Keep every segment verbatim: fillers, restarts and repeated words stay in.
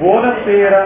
Buonasera,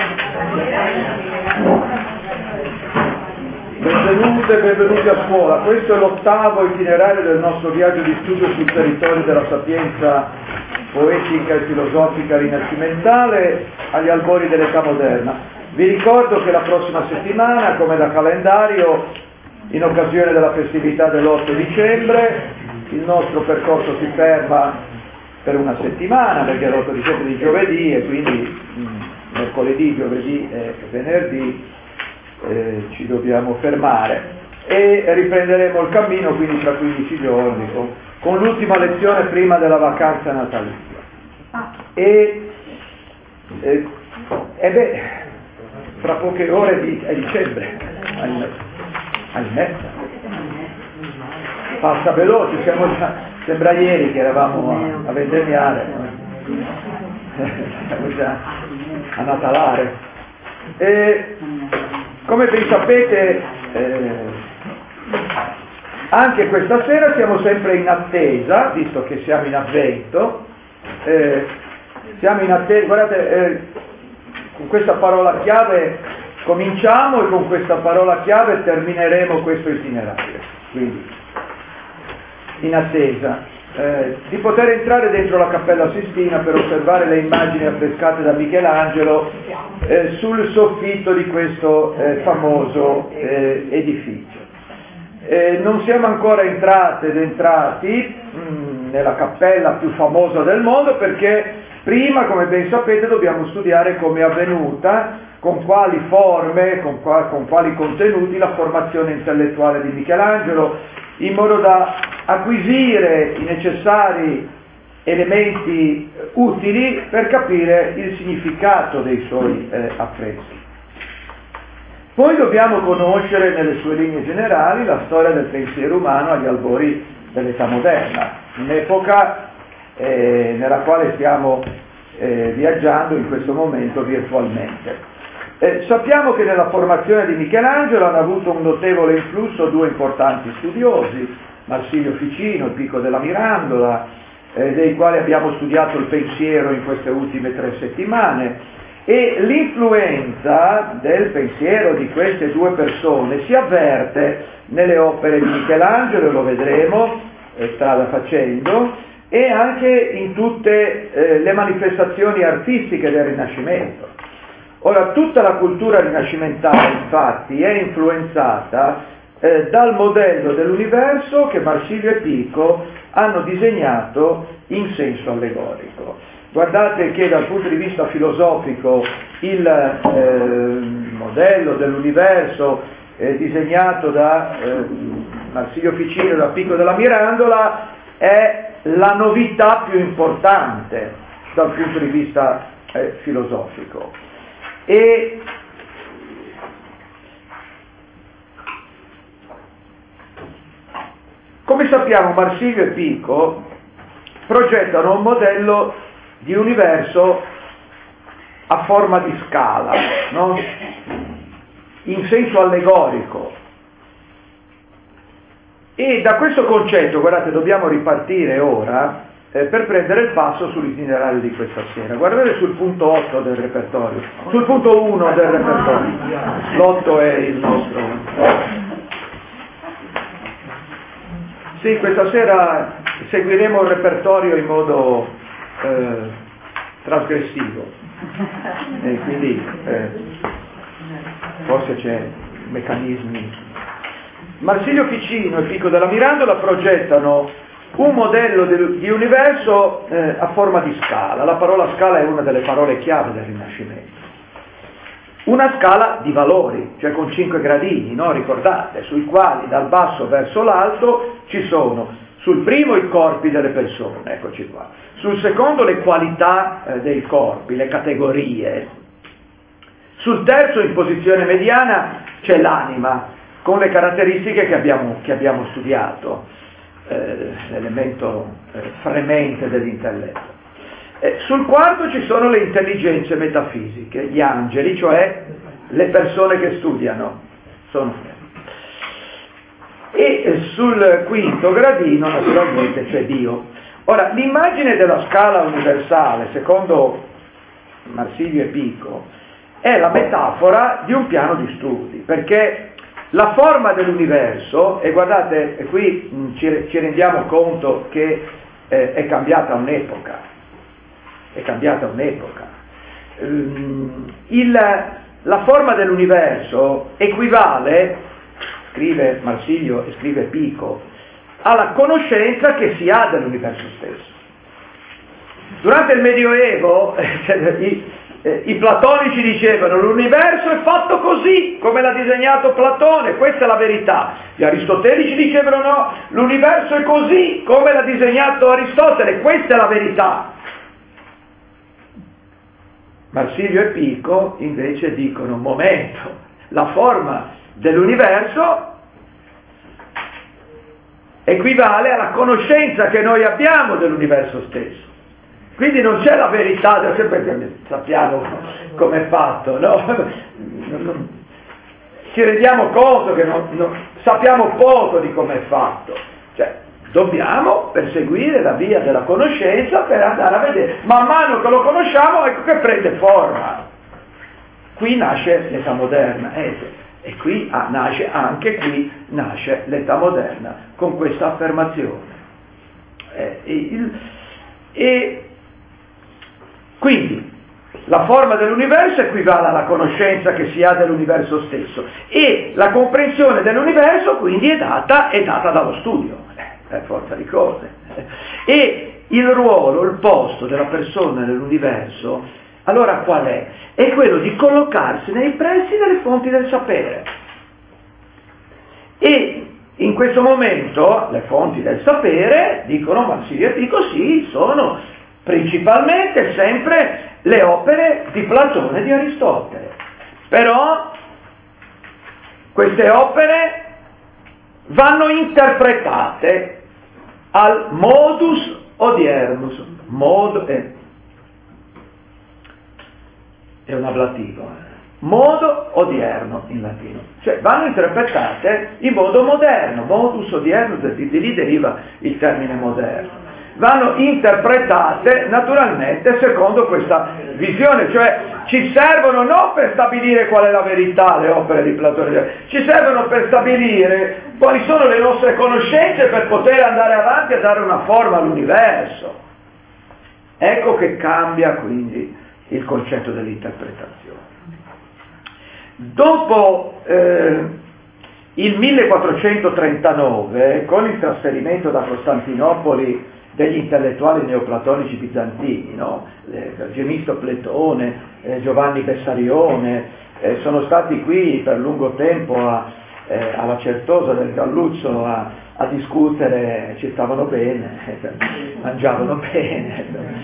benvenute e benvenuti a scuola. Questo è l'ottavo itinerario del nostro viaggio di studio sul territorio della sapienza poetica e filosofica rinascimentale agli albori dell'età moderna. Vi ricordo che la prossima settimana, come da calendario, in occasione della festività dell'otto dicembre, il nostro percorso si ferma per una settimana, perché l'otto dicembre di giovedì e quindi mh, mercoledì, giovedì e venerdì eh, ci dobbiamo fermare e riprenderemo il cammino quindi tra quindici giorni con, con l'ultima lezione prima della vacanza natalizia. E, e, e beh, fra poche ore di, è dicembre, ahimè, ahimè. Passa veloce, siamo già, sembra ieri che eravamo a, a vendemmiare, siamo già a natalare. E, come ben sapete, eh, anche questa sera siamo sempre in attesa, visto che siamo in avvento, eh, siamo in attesa, guardate, eh, con questa parola chiave cominciamo e con questa parola chiave termineremo questo itinerario, quindi in attesa eh, di poter entrare dentro la Cappella Sistina per osservare le immagini affrescate da Michelangelo eh, sul soffitto di questo eh, famoso eh, edificio. Eh, non siamo ancora entrate ed entrati mh, nella cappella più famosa del mondo perché prima, come ben sapete, dobbiamo studiare come è avvenuta, con quali forme, con, qua, con quali contenuti la formazione intellettuale di Michelangelo, in modo da acquisire i necessari elementi utili per capire il significato dei suoi eh, affreschi. Poi dobbiamo conoscere nelle sue linee generali la storia del pensiero umano agli albori dell'età moderna, un'epoca eh, nella quale stiamo eh, viaggiando in questo momento virtualmente. Eh, sappiamo che nella formazione di Michelangelo hanno avuto un notevole influsso due importanti studiosi, Marsilio Ficino, il Pico della Mirandola, eh, dei quali abbiamo studiato il pensiero in queste ultime tre settimane, e l'influenza del pensiero di queste due persone si avverte nelle opere di Michelangelo, lo vedremo eh, strada facendo, e anche in tutte eh, le manifestazioni artistiche del Rinascimento. Ora, tutta la cultura rinascimentale, infatti, è influenzata eh, dal modello dell'universo che Marsilio e Pico hanno disegnato in senso allegorico. Guardate che dal punto di vista filosofico il eh, modello dell'universo eh, disegnato da eh, Marsilio Ficino e da Pico della Mirandola è la novità più importante dal punto di vista eh, filosofico. E come sappiamo, Marsilio e Pico progettano un modello di universo a forma di scala, no? In senso allegorico. E da questo concetto, guardate, dobbiamo ripartire ora eh, per prendere il passo sull'itinerario di questa sera. Guardate sul punto otto del repertorio, sul punto uno del repertorio. L'otto è il nostro. Sì, questa sera seguiremo il repertorio in modo eh, trasgressivo, e quindi eh, forse c'è meccanismi. Marsilio Ficino e Pico della Mirandola progettano un modello di, di universo eh, a forma di scala. La parola scala è una delle parole chiave del Rinascimento. Una scala di valori, cioè con cinque gradini, no? Ricordate, sui quali dal basso verso l'alto ci sono sul primo i corpi delle persone, eccoci qua, sul secondo le qualità eh, dei corpi, le categorie, sul terzo in posizione mediana c'è l'anima, con le caratteristiche che abbiamo, che abbiamo studiato, eh, l'elemento eh, fremente dell'intelletto. Eh, sul quarto ci sono le intelligenze metafisiche, gli angeli, cioè le persone che studiano. Sono... E eh, sul quinto gradino naturalmente c'è Dio. Ora, l'immagine della scala universale, secondo Marsilio e Pico, è la metafora di un piano di studi, perché la forma dell'universo, e guardate, e qui mh, ci, ci rendiamo conto che eh, è cambiata un'epoca, è cambiata un'epoca. Um, il, la forma dell'universo equivale, scrive Marsilio e scrive Pico, alla conoscenza che si ha dell'universo stesso. Durante il Medioevo i, eh, i platonici dicevano l'universo è fatto così, come l'ha disegnato Platone, questa è la verità. Gli aristotelici dicevano no, l'universo è così, come l'ha disegnato Aristotele, questa è la verità. Marsilio e Pico invece dicono, un momento, la forma dell'universo equivale alla conoscenza che noi abbiamo dell'universo stesso. Quindi non c'è la verità, perché sappiamo come è fatto, no? Ci rendiamo conto che non, non, sappiamo poco di come è fatto. Cioè, dobbiamo perseguire la via della conoscenza per andare a vedere. Man mano che lo conosciamo, ecco che prende forma. Qui nasce l'età moderna. Eh, E qui ah, nasce, anche qui nasce l'età moderna, con questa affermazione. Eh, il, e quindi la forma dell'universo equivale alla conoscenza che si ha dell'universo stesso, e la comprensione dell'universo quindi è data, è data dallo studio, eh, per forza di cose. E il ruolo, il posto della persona nell'universo, allora qual è? È quello di collocarsi nei pressi delle fonti del sapere. E in questo momento le fonti del sapere, dicono Marsilio e Pico, sì, sono principalmente sempre le opere di Platone e di Aristotele. Però queste opere vanno interpretate al modus odiernus, modo, eh, è un ablativo, eh. Modo odierno in latino, cioè vanno interpretate in modo moderno, modus odierno, di lì deriva il termine moderno, vanno interpretate naturalmente secondo questa visione, cioè ci servono non per stabilire qual è la verità le opere di Platone, ci servono per stabilire quali sono le nostre conoscenze per poter andare avanti a dare una forma all'universo. Ecco che cambia quindi il concetto dell'interpretazione. Dopo eh, il millequattrocentotrentanove, con il trasferimento da Costantinopoli degli intellettuali neoplatonici bizantini, no? Gemisto Pletone, eh, Giovanni Bessarione, eh, sono stati qui per lungo tempo a, eh, alla Certosa del Galluzzo a, a discutere, ci stavano bene, mangiavano bene,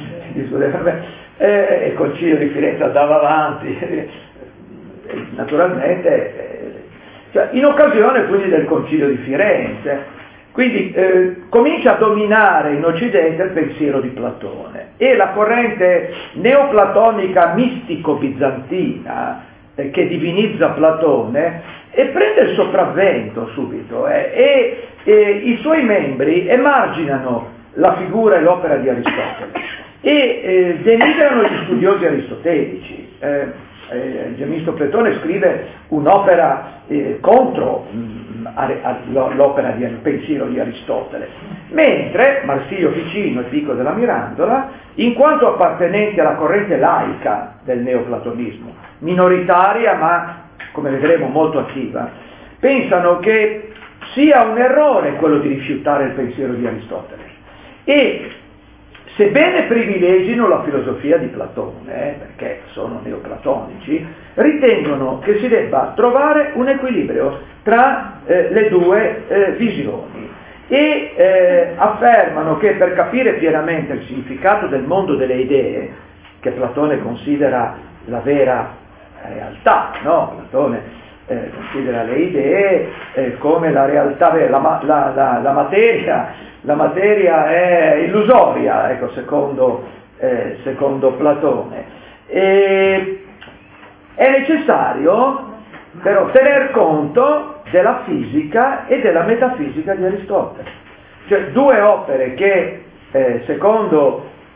e il Concilio di Firenze andava avanti, naturalmente, cioè, in occasione quindi del Concilio di Firenze, quindi eh, comincia a dominare in Occidente il pensiero di Platone, e la corrente neoplatonica mistico-bizantina eh, che divinizza Platone e prende il sopravvento subito eh, e, e i suoi membri emarginano la figura e l'opera di Aristotele e eh, denigrano gli studiosi aristotelici. Eh, eh, Gemisto Pletone scrive un'opera eh, contro mh, a, a, l'opera di il pensiero di Aristotele, mentre Marsilio Ficino e Pico della Mirandola, in quanto appartenenti alla corrente laica del neoplatonismo, minoritaria ma, come vedremo, molto attiva, pensano che sia un errore quello di rifiutare il pensiero di Aristotele e, sebbene privilegino la filosofia di Platone, eh, perché sono neoplatonici, ritengono che si debba trovare un equilibrio tra eh, le due eh, visioni e eh, affermano che per capire pienamente il significato del mondo delle idee, che Platone considera la vera realtà, no? Platone eh, considera le idee eh, come la realtà, la, la, la, la materia, la materia è illusoria, ecco, secondo, eh, secondo Platone. E è necessario però tener conto della fisica e della metafisica di Aristotele, cioè due opere che eh, secondo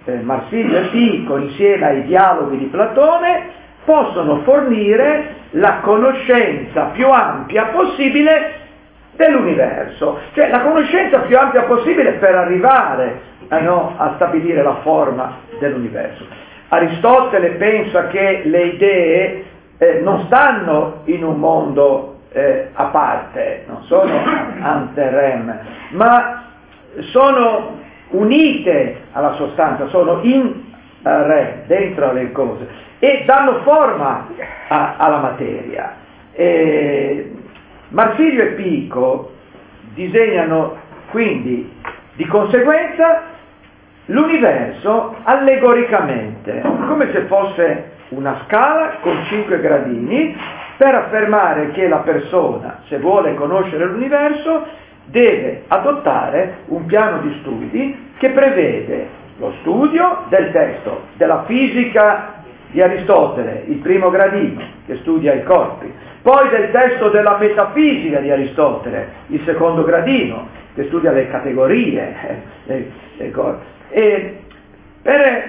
eh, Marsilio e Pico, insieme ai dialoghi di Platone, possono fornire la conoscenza più ampia possibile dell'universo, cioè la conoscenza più ampia possibile per arrivare a, no, a stabilire la forma dell'universo. Aristotele pensa che le idee eh, non stanno in un mondo eh, a parte, non sono ante rem, ma sono unite alla sostanza, sono in re, dentro le cose, e danno forma a, alla materia. E Marsilio e Pico disegnano quindi di conseguenza l'universo allegoricamente, come se fosse una scala con cinque gradini, per affermare che la persona, se vuole conoscere l'universo, deve adottare un piano di studi che prevede lo studio del testo della fisica di Aristotele, il primo gradino, che studia i corpi, poi del testo della metafisica di Aristotele, il secondo gradino, che studia le categorie, eh, le corpi. E per...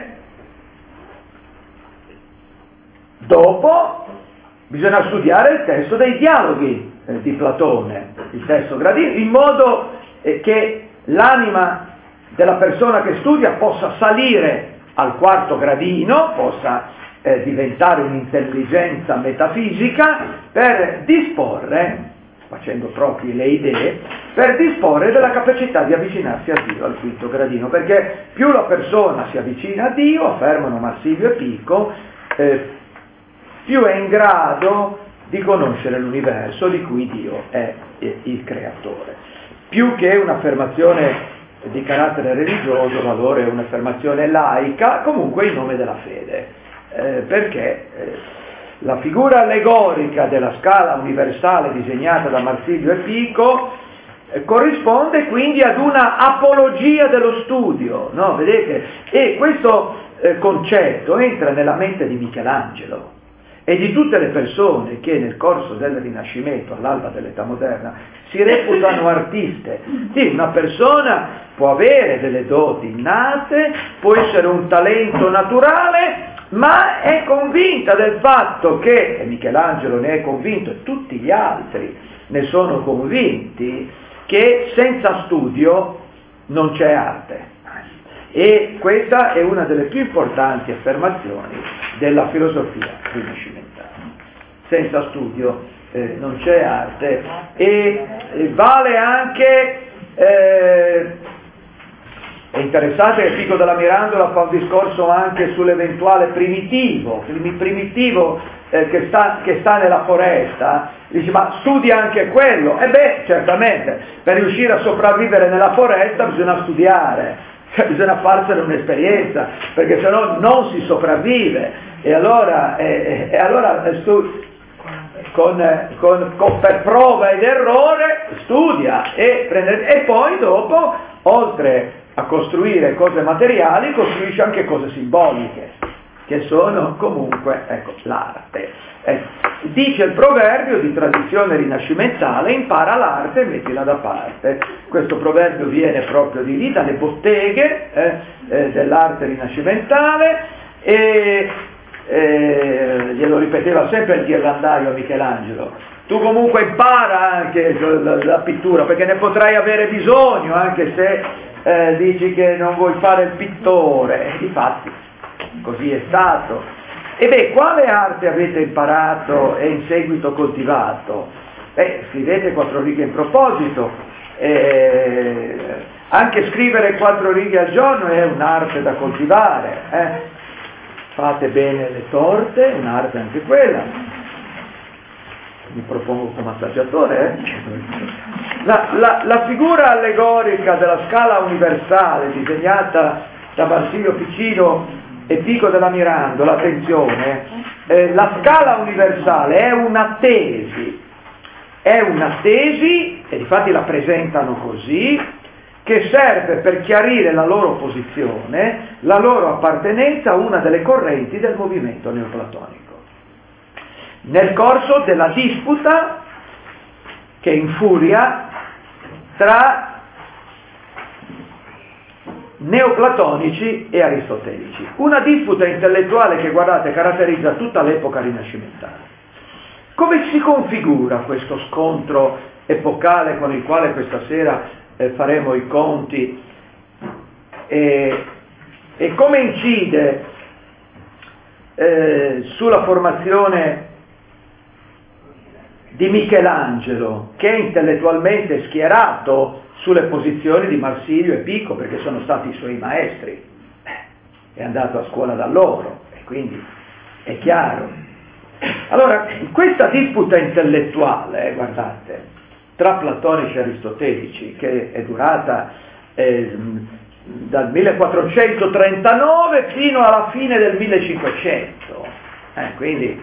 dopo bisogna studiare il testo dei dialoghi eh, di Platone, il testo gradino, in modo eh, che l'anima della persona che studia possa salire al quarto gradino, possa eh, diventare un'intelligenza metafisica per disporre, facendo proprie le idee, per disporre della capacità di avvicinarsi a Dio al quinto gradino, perché più la persona si avvicina a Dio, affermano Marsilio e Pico, eh, più è in grado di conoscere l'universo di cui Dio è il creatore. Più che un'affermazione di carattere religioso, valore è un'affermazione laica, comunque in nome della fede, eh, perché eh, la figura allegorica della scala universale disegnata da Marsilio e Pico eh, corrisponde quindi ad una apologia dello studio, no? Vedete? E questo eh, concetto entra nella mente di Michelangelo e di tutte le persone che nel corso del Rinascimento, all'alba dell'età moderna, si reputano artiste. Sì, una persona può avere delle doti innate, può essere un talento naturale, ma è convinta del fatto che, e Michelangelo ne è convinto e tutti gli altri ne sono convinti, che senza studio non c'è arte. E questa è una delle più importanti affermazioni della filosofia rinascimentale. Senza studio eh, non c'è arte, e, e vale anche, eh, è interessante che Pico della Mirandola fa un discorso anche sull'eventuale primitivo, il primitivo eh, che, sta, che sta nella foresta, dice ma studia anche quello, e beh certamente, per riuscire a sopravvivere nella foresta bisogna studiare, bisogna farsene un'esperienza, perché se no non si sopravvive, e allora, eh, e allora stu- con, con, con, per prova ed errore studia e, prende, e poi dopo, oltre a costruire cose materiali, costruisce anche cose simboliche, che sono comunque, ecco, l'arte. Eh, dice il proverbio di tradizione rinascimentale: impara l'arte e mettila da parte. Questo proverbio viene proprio di lì, dalle botteghe eh, eh, dell'arte rinascimentale, e eh, glielo ripeteva sempre il ghirlandaio a Michelangelo: tu comunque impara anche la, la pittura, perché ne potrai avere bisogno, anche se eh, dici che non vuoi fare il pittore. E difatti così è stato. E beh, quale arte avete imparato e in seguito coltivato? Beh, scrivete quattro righe in proposito, eh, anche scrivere quattro righe al giorno è un'arte da coltivare, eh? Fate bene le torte, un'arte anche quella. Mi propongo come assaggiatore, eh? la, la, la figura allegorica della scala universale disegnata da Marsilio Ficino e Pico della Mirandola, attenzione, eh, la scala universale è una tesi, è una tesi, e infatti la presentano così, che serve per chiarire la loro posizione, la loro appartenenza a una delle correnti del movimento neoplatonico. Nel corso della disputa che infuria tra neoplatonici e aristotelici. Una disputa intellettuale che, guardate, caratterizza tutta l'epoca rinascimentale. Come si configura questo scontro epocale con il quale questa sera eh, faremo i conti e, e come incide eh, sulla formazione di Michelangelo, che è intellettualmente schierato sulle posizioni di Marsilio e Pico, perché sono stati i suoi maestri, è andato a scuola da loro, e quindi è chiaro. Allora, questa disputa intellettuale, eh, guardate, tra platonici e aristotelici, che è durata eh, dal millequattrocentotrentanove fino alla fine del millecinquecento, eh, quindi,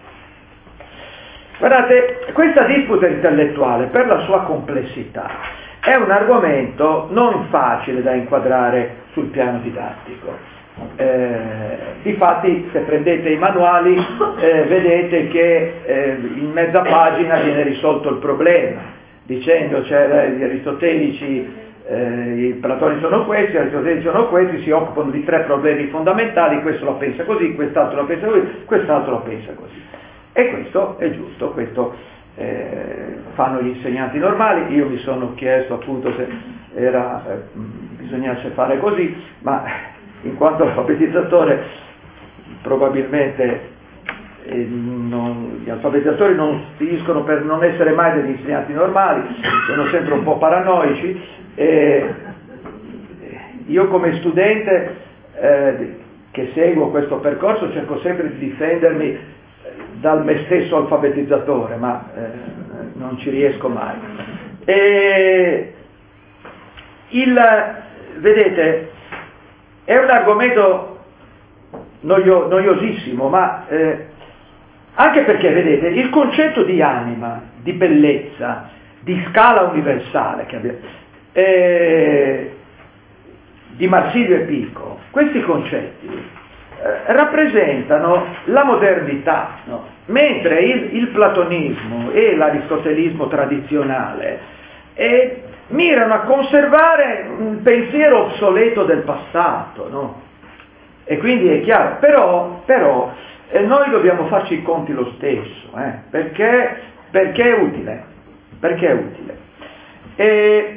guardate, questa disputa intellettuale, per la sua complessità, è un argomento non facile da inquadrare sul piano didattico. Eh, difatti, se prendete i manuali, eh, vedete che eh, in mezza pagina viene risolto il problema, dicendo cioè, gli aristotelici, eh, i platonici sono questi, gli aristotelici sono questi, si occupano di tre problemi fondamentali, questo lo pensa così, quest'altro lo pensa così, quest'altro lo pensa così. E questo è giusto, questo eh, fanno gli insegnanti normali. Io mi sono chiesto appunto se era, eh, bisognasse fare così, ma in quanto alfabetizzatore probabilmente eh, non, gli alfabetizzatori non finiscono per non essere mai degli insegnanti normali, sono sempre un po' paranoici, e io come studente eh, che seguo questo percorso cerco sempre di difendermi dal me stesso alfabetizzatore, ma eh, non ci riesco mai. E il, vedete, è un argomento noio, noiosissimo, ma eh, anche perché, vedete, il concetto di anima, di bellezza, di scala universale che abbiamo, eh, di Marsilio e Pico, questi concetti eh, rappresentano la modernità, no? Mentre il, il platonismo e l'aristotelismo tradizionale eh, mirano a conservare un pensiero obsoleto del passato, no? E quindi è chiaro, però, però eh, noi dobbiamo farci i conti lo stesso, eh? perché, perché è utile, perché è utile. E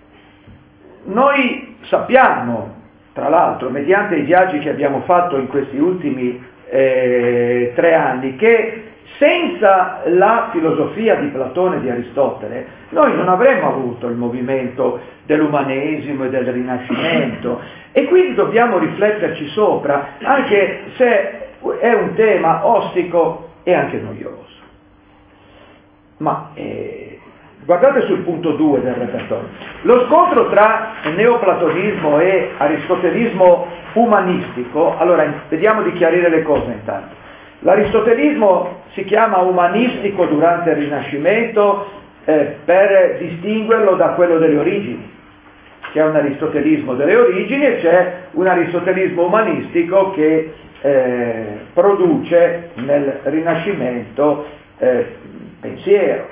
noi sappiamo, tra l'altro, mediante i viaggi che abbiamo fatto in questi ultimi eh, tre anni, che senza la filosofia di Platone e di Aristotele noi non avremmo avuto il movimento dell'umanesimo e del Rinascimento, e quindi dobbiamo rifletterci sopra, anche se è un tema ostico e anche noioso. Ma eh, guardate sul punto due del repertorio. Lo scontro tra neoplatonismo e aristotelismo umanistico, allora vediamo di chiarire le cose intanto. L'aristotelismo si chiama umanistico durante il Rinascimento eh, per distinguerlo da quello delle origini. C'è un aristotelismo delle origini e c'è un aristotelismo umanistico che eh, produce nel Rinascimento eh, pensiero.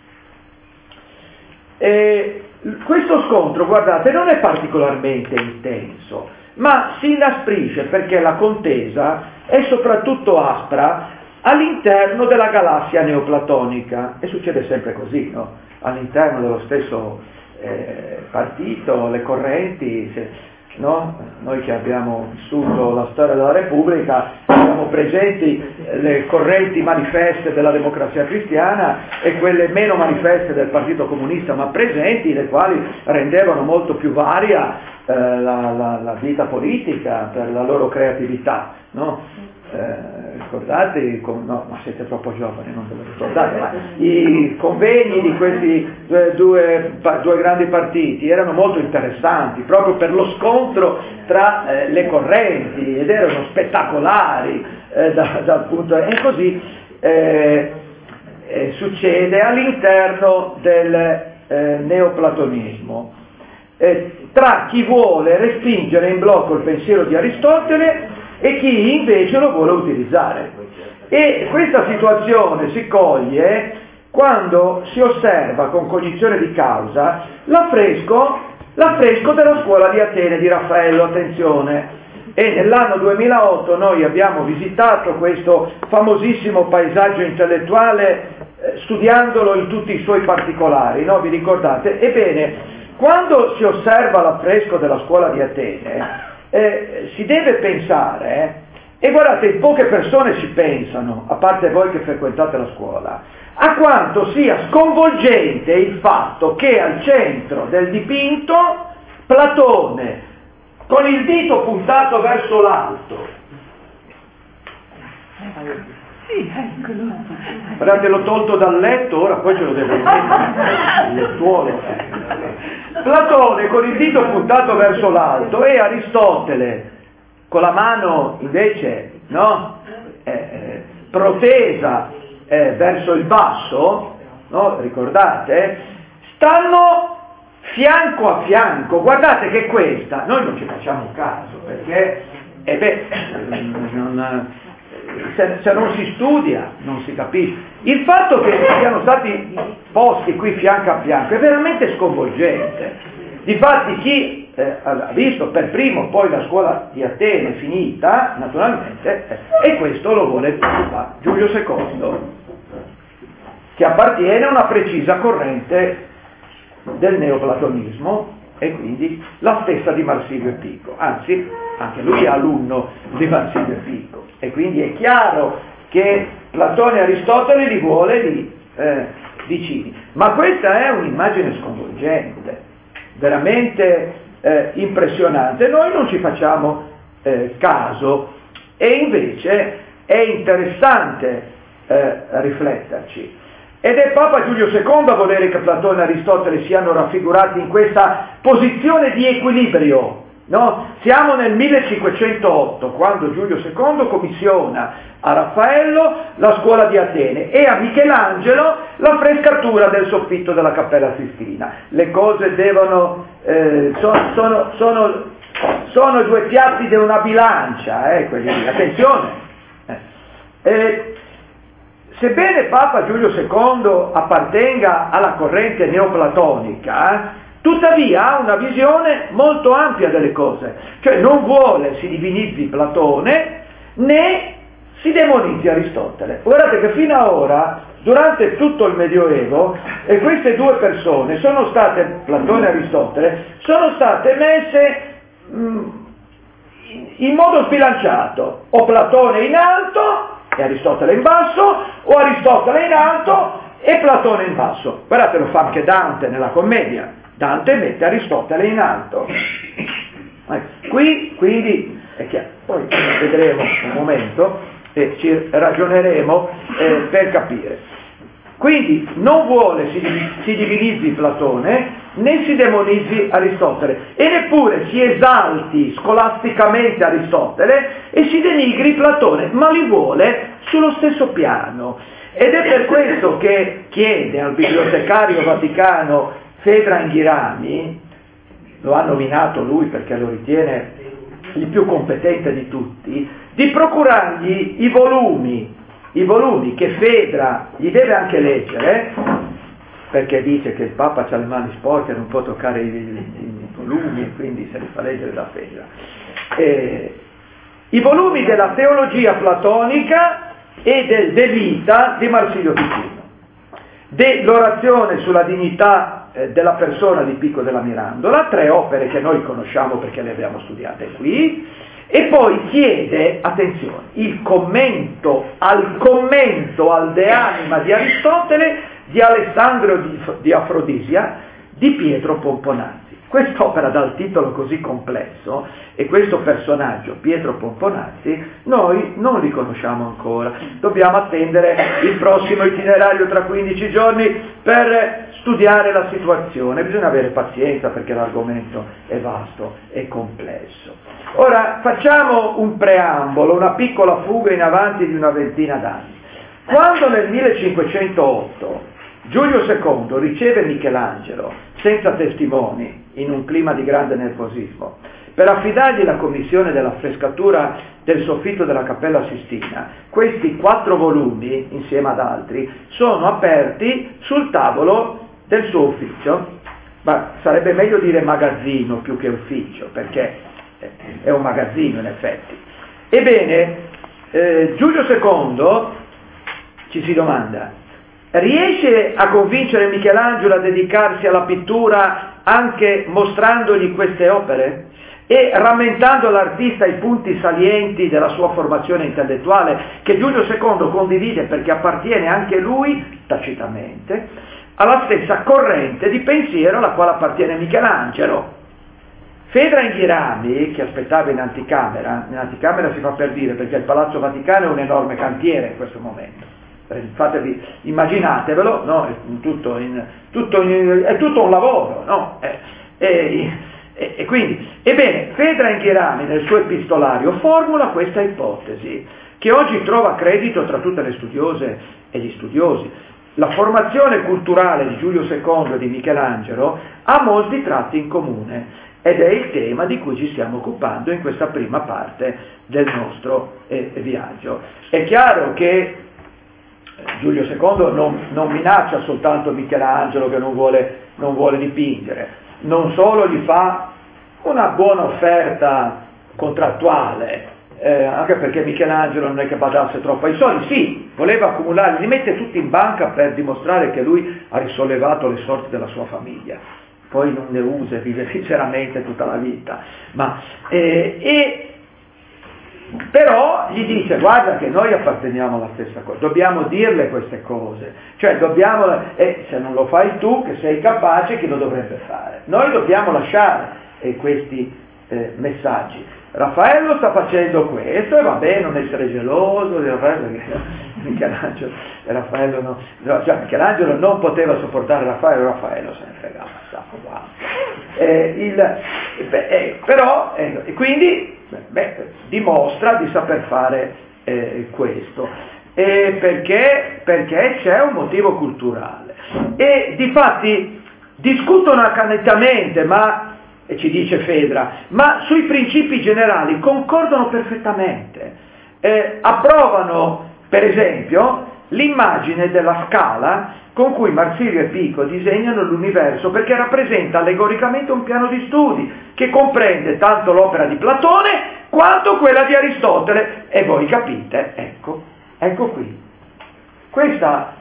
E questo scontro, guardate, non è particolarmente intenso, ma si inasprisce perché la contesa è soprattutto aspra all'interno della galassia neoplatonica, e succede sempre così, no? All'interno dello stesso eh, partito, le correnti, se, no? Noi che abbiamo vissuto la storia della Repubblica abbiamo presenti le correnti manifeste della Democrazia Cristiana e quelle meno manifeste del Partito Comunista, ma presenti, le quali rendevano molto più varia eh, la, la, la vita politica per la loro creatività, no? Eh, ricordate, com- no, ma siete troppo giovani, non ve lo ricordate, ma i convegni di questi due, due, due grandi partiti erano molto interessanti proprio per lo scontro tra eh, le correnti, ed erano spettacolari eh, da, dal punto, e così eh, eh, succede all'interno del eh, neoplatonismo, eh, tra chi vuole respingere in blocco il pensiero di Aristotele e chi invece lo vuole utilizzare. E questa situazione si coglie quando si osserva con cognizione di causa l'affresco l'affresco della scuola di Atene di Raffaello, attenzione. E nell'anno duemilaotto noi abbiamo visitato questo famosissimo paesaggio intellettuale eh, studiandolo in tutti i suoi particolari, no? Vi ricordate? Ebbene, quando si osserva l'affresco della scuola di Atene, eh, si deve pensare, e guardate, poche persone ci pensano, a parte voi che frequentate la scuola, a quanto sia sconvolgente il fatto che al centro del dipinto Platone, con il dito puntato verso l'alto. Sì, eccolo. Guardate, l'ho tolto dal letto, ora poi ce lo devo mettere nel lettuolo. Platone con il dito puntato verso l'alto e Aristotele con la mano invece, no? Eh, eh, protesa eh, verso il basso, no? Ricordate? Stanno fianco a fianco. Guardate che questa, noi non ci facciamo caso, perché eh beh, non, se, se non si studia non si capisce. Il fatto che siano stati posti qui fianco a fianco è veramente sconvolgente. Difatti chi eh, ha visto per primo poi la scuola di Atene finita, naturalmente, eh, e questo lo vuole Giulio secondo, che appartiene a una precisa corrente del neoplatonismo e quindi la stessa di Marsilio Pico, anzi anche lui è alunno di Marsilio Pico e quindi è chiaro che Platone e Aristotele li vuole lì eh, vicini, ma questa è un'immagine sconvolgente, veramente eh, impressionante. Noi non ci facciamo eh, caso e invece è interessante eh, rifletterci. Ed è Papa Giulio secondo a volere che Platone e Aristotele siano raffigurati in questa posizione di equilibrio, no? Siamo nel millecinquecentootto, quando Giulio secondo commissiona a Raffaello la scuola di Atene e a Michelangelo la frescatura del soffitto della Cappella Sistina. Le cose devono, eh, sono, sono, sono, sono due piatti di una bilancia, eh, quelli lì. Attenzione! Eh. Eh, Sebbene Papa Giulio secondo appartenga alla corrente neoplatonica, tuttavia ha una visione molto ampia delle cose, cioè non vuole si divinizzi Platone né si demonizzi Aristotele. Guardate che fino ad ora, durante tutto il Medioevo, e queste due persone sono state, Platone e Aristotele, sono state messe mh, in modo sbilanciato, o Platone in alto e Aristotele in basso, o Aristotele in alto e Platone in basso. Guardate, lo fa anche Dante nella commedia. Dante mette Aristotele in alto. Qui, quindi, è chiaro. Poi vedremo un momento e ci ragioneremo eh, per capire. Quindi non vuole si, si divinizzi Platone né si demonizzi Aristotele e neppure si esalti scolasticamente Aristotele e si denigri Platone, ma li vuole sullo stesso piano. Ed è per questo che chiede al bibliotecario vaticano Fedra Anghirani, lo ha nominato lui perché lo ritiene il più competente di tutti, di procurargli i volumi i volumi che Fedra gli deve anche leggere, perché dice che il Papa ha le mani sporche e non può toccare i, i, i volumi e quindi se li fa leggere da Fedra. E, i volumi della teologia platonica e del De Vita di Marsilio Ficino, dell'orazione sulla dignità eh, della persona di Pico della Mirandola, tre opere che noi conosciamo perché le abbiamo studiate qui. E poi chiede, attenzione, il commento al commento al De Anima di Aristotele di Alessandro di, di Afrodisia di Pietro Pomponazzi. Quest'opera dal titolo così complesso e questo personaggio, Pietro Pomponazzi, noi non li conosciamo ancora. Dobbiamo attendere il prossimo itinerario tra quindici giorni per studiare la situazione. Bisogna avere pazienza perché l'argomento è vasto e complesso. Ora facciamo un preambolo, una piccola fuga in avanti di una ventina d'anni. Quando nel millecinquecentootto Giulio secondo riceve Michelangelo senza testimoni, in un clima di grande nervosismo, per affidargli la commissione della frescatura del soffitto della Cappella Sistina, questi quattro volumi, insieme ad altri, sono aperti sul tavolo del suo ufficio ma sarebbe meglio dire magazzino più che ufficio, perché è un magazzino in effetti. Ebbene, eh, Giulio secondo, ci si domanda, riesce a convincere Michelangelo a dedicarsi alla pittura anche mostrandogli queste opere e rammentando all'artista i punti salienti della sua formazione intellettuale, che Giulio secondo condivide perché appartiene anche lui, tacitamente, alla stessa corrente di pensiero alla quale appartiene Michelangelo. Fedra in Ghirami, che aspettava in anticamera, in anticamera si fa per dire perché il Palazzo Vaticano è un enorme cantiere in questo momento, fatevi, immaginatevelo, no? È, tutto in, tutto in, è tutto un lavoro, no? È, è, è, e quindi, ebbene, Fedra in Ghirami nel suo epistolario formula questa ipotesi, che oggi trova credito tra tutte le studiose e gli studiosi. La formazione culturale di Giulio secondo e di Michelangelo ha molti tratti in comune, ed è il tema di cui ci stiamo occupando in questa prima parte del nostro eh, viaggio. È chiaro che Giulio secondo non, non minaccia soltanto Michelangelo che non vuole, non vuole dipingere, non solo gli fa una buona offerta contrattuale, eh, anche perché Michelangelo non è che badasse troppo ai soldi, sì, voleva accumulare, li mette tutti in banca per dimostrare che lui ha risollevato le sorti della sua famiglia, poi non ne usa e vive sinceramente tutta la vita, ma, eh, e però gli dice guarda che noi apparteniamo alla stessa cosa, dobbiamo dirle queste cose, cioè dobbiamo, e eh, se non lo fai tu che sei capace, chi lo dovrebbe fare? Noi dobbiamo lasciare eh, questi eh, messaggi. Raffaello sta facendo questo e va bene non essere geloso, Michelangelo, Raffaello no, cioè Michelangelo non poteva sopportare Raffaello, Raffaello se ne fregava, stava qua. Eh, il, eh, però, eh, quindi beh, dimostra di saper fare eh, questo, eh, perché, perché c'è un motivo culturale. E difatti discutono accanitamente, ma e ci dice Fedra, ma sui principi generali concordano perfettamente. Eh, approvano, per esempio, l'immagine della scala con cui Marsilio e Pico disegnano l'universo, perché rappresenta allegoricamente un piano di studi che comprende tanto l'opera di Platone quanto quella di Aristotele. E voi capite, ecco, ecco qui. Questa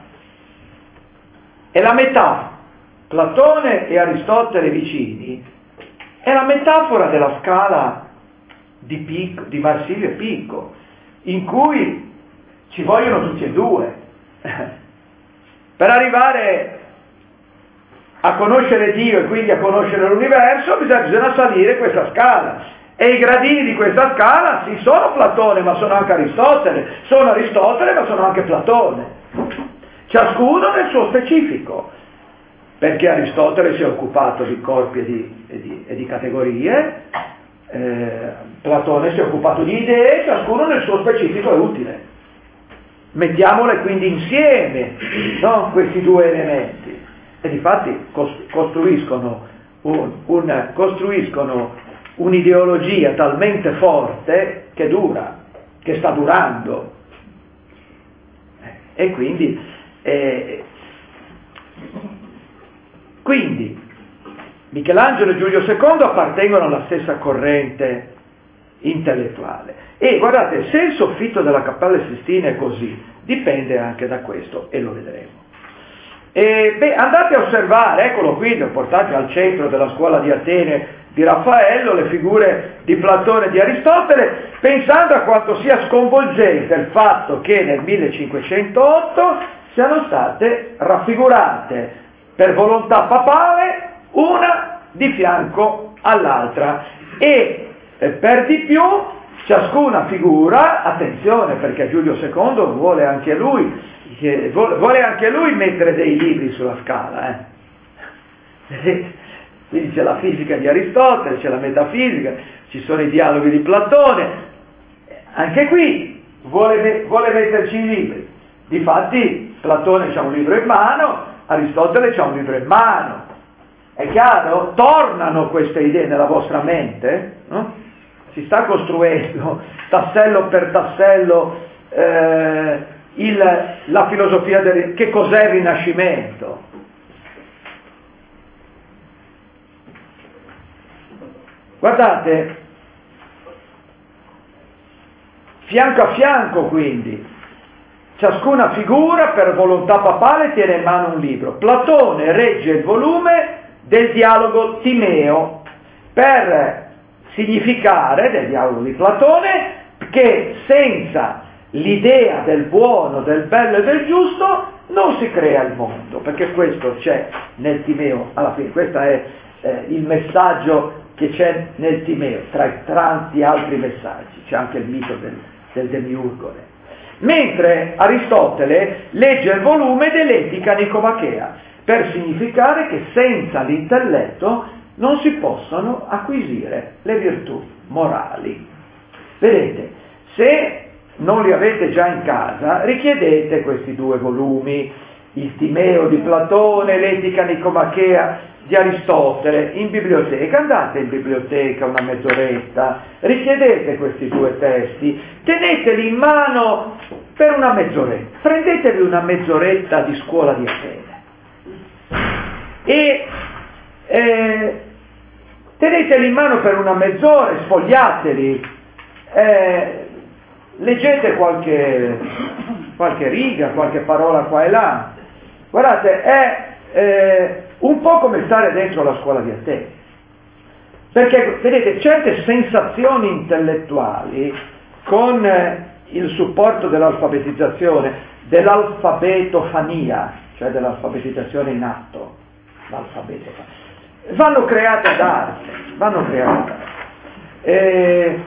è la metà, Platone e Aristotele vicini, è la metafora della scala di, Pico, di Marsilio e Pico, in cui ci vogliono tutti e due. Per arrivare a conoscere Dio e quindi a conoscere l'universo bisogna, bisogna salire questa scala. E i gradini di questa scala sì, sono Platone, ma sono anche Aristotele, sono Aristotele, ma sono anche Platone. Ciascuno nel suo specifico. Perché Aristotele si è occupato di corpi e di, e di, e di categorie, eh, Platone si è occupato di idee, ciascuno nel suo specifico è utile. Mettiamole quindi insieme, no, questi due elementi, e difatti costruiscono, un, un, costruiscono un'ideologia talmente forte che dura, che sta durando. E quindi... Eh, Quindi Michelangelo e Giulio secondo appartengono alla stessa corrente intellettuale. E guardate, se il soffitto della Cappella Sistina è così, dipende anche da questo, e lo vedremo. E, beh, andate a osservare, eccolo qui, li ho portati al centro della scuola di Atene di Raffaello, le figure di Platone e di Aristotele, pensando a quanto sia sconvolgente il fatto che nel millecinquecentootto siano state raffigurate per volontà papale, una di fianco all'altra. E eh, per di più, ciascuna figura, attenzione perché Giulio secondo vuole anche lui, eh, vuole anche lui mettere dei libri sulla scala. Eh. Quindi c'è la fisica di Aristotele, c'è la metafisica, ci sono i dialoghi di Platone. Anche qui vuole, vuole metterci i libri. Difatti Platone c'ha un libro in mano, Aristotele c'ha un libro in mano, è chiaro? Tornano queste idee nella vostra mente, no? Si sta costruendo tassello per tassello eh, il, la filosofia del che cos'è il Rinascimento. Guardate, fianco a fianco quindi, ciascuna figura per volontà papale tiene in mano un libro. Platone regge il volume del dialogo Timeo per significare, del dialogo di Platone, che senza l'idea del buono, del bello e del giusto non si crea il mondo, perché questo c'è nel Timeo, alla fine, questo è eh, il messaggio che c'è nel Timeo, tra i tanti altri messaggi, c'è anche il mito del, del demiurgone. Mentre Aristotele legge il volume dell'Etica Nicomachea, per significare che senza l'intelletto non si possono acquisire le virtù morali. Vedete, se non li avete già in casa, richiedete questi due volumi, il Timeo di Platone, l'Etica Nicomachea di Aristotele, in biblioteca, andate in biblioteca una mezz'oretta, richiedete questi due testi, teneteli in mano per una mezz'oretta, prendetevi una mezz'oretta di scuola di Atene e eh, teneteli in mano per una mezz'ora, sfogliateli, eh, leggete qualche, qualche riga, qualche parola qua e là. Guardate, è eh, un po' come stare dentro la scuola di Atene, perché vedete certe sensazioni intellettuali con eh, il supporto dell'alfabetizzazione, dell'alfabetofania, cioè dell'alfabetizzazione in atto, l'alfabeto, vanno create ad arte, vanno create ad arte. E,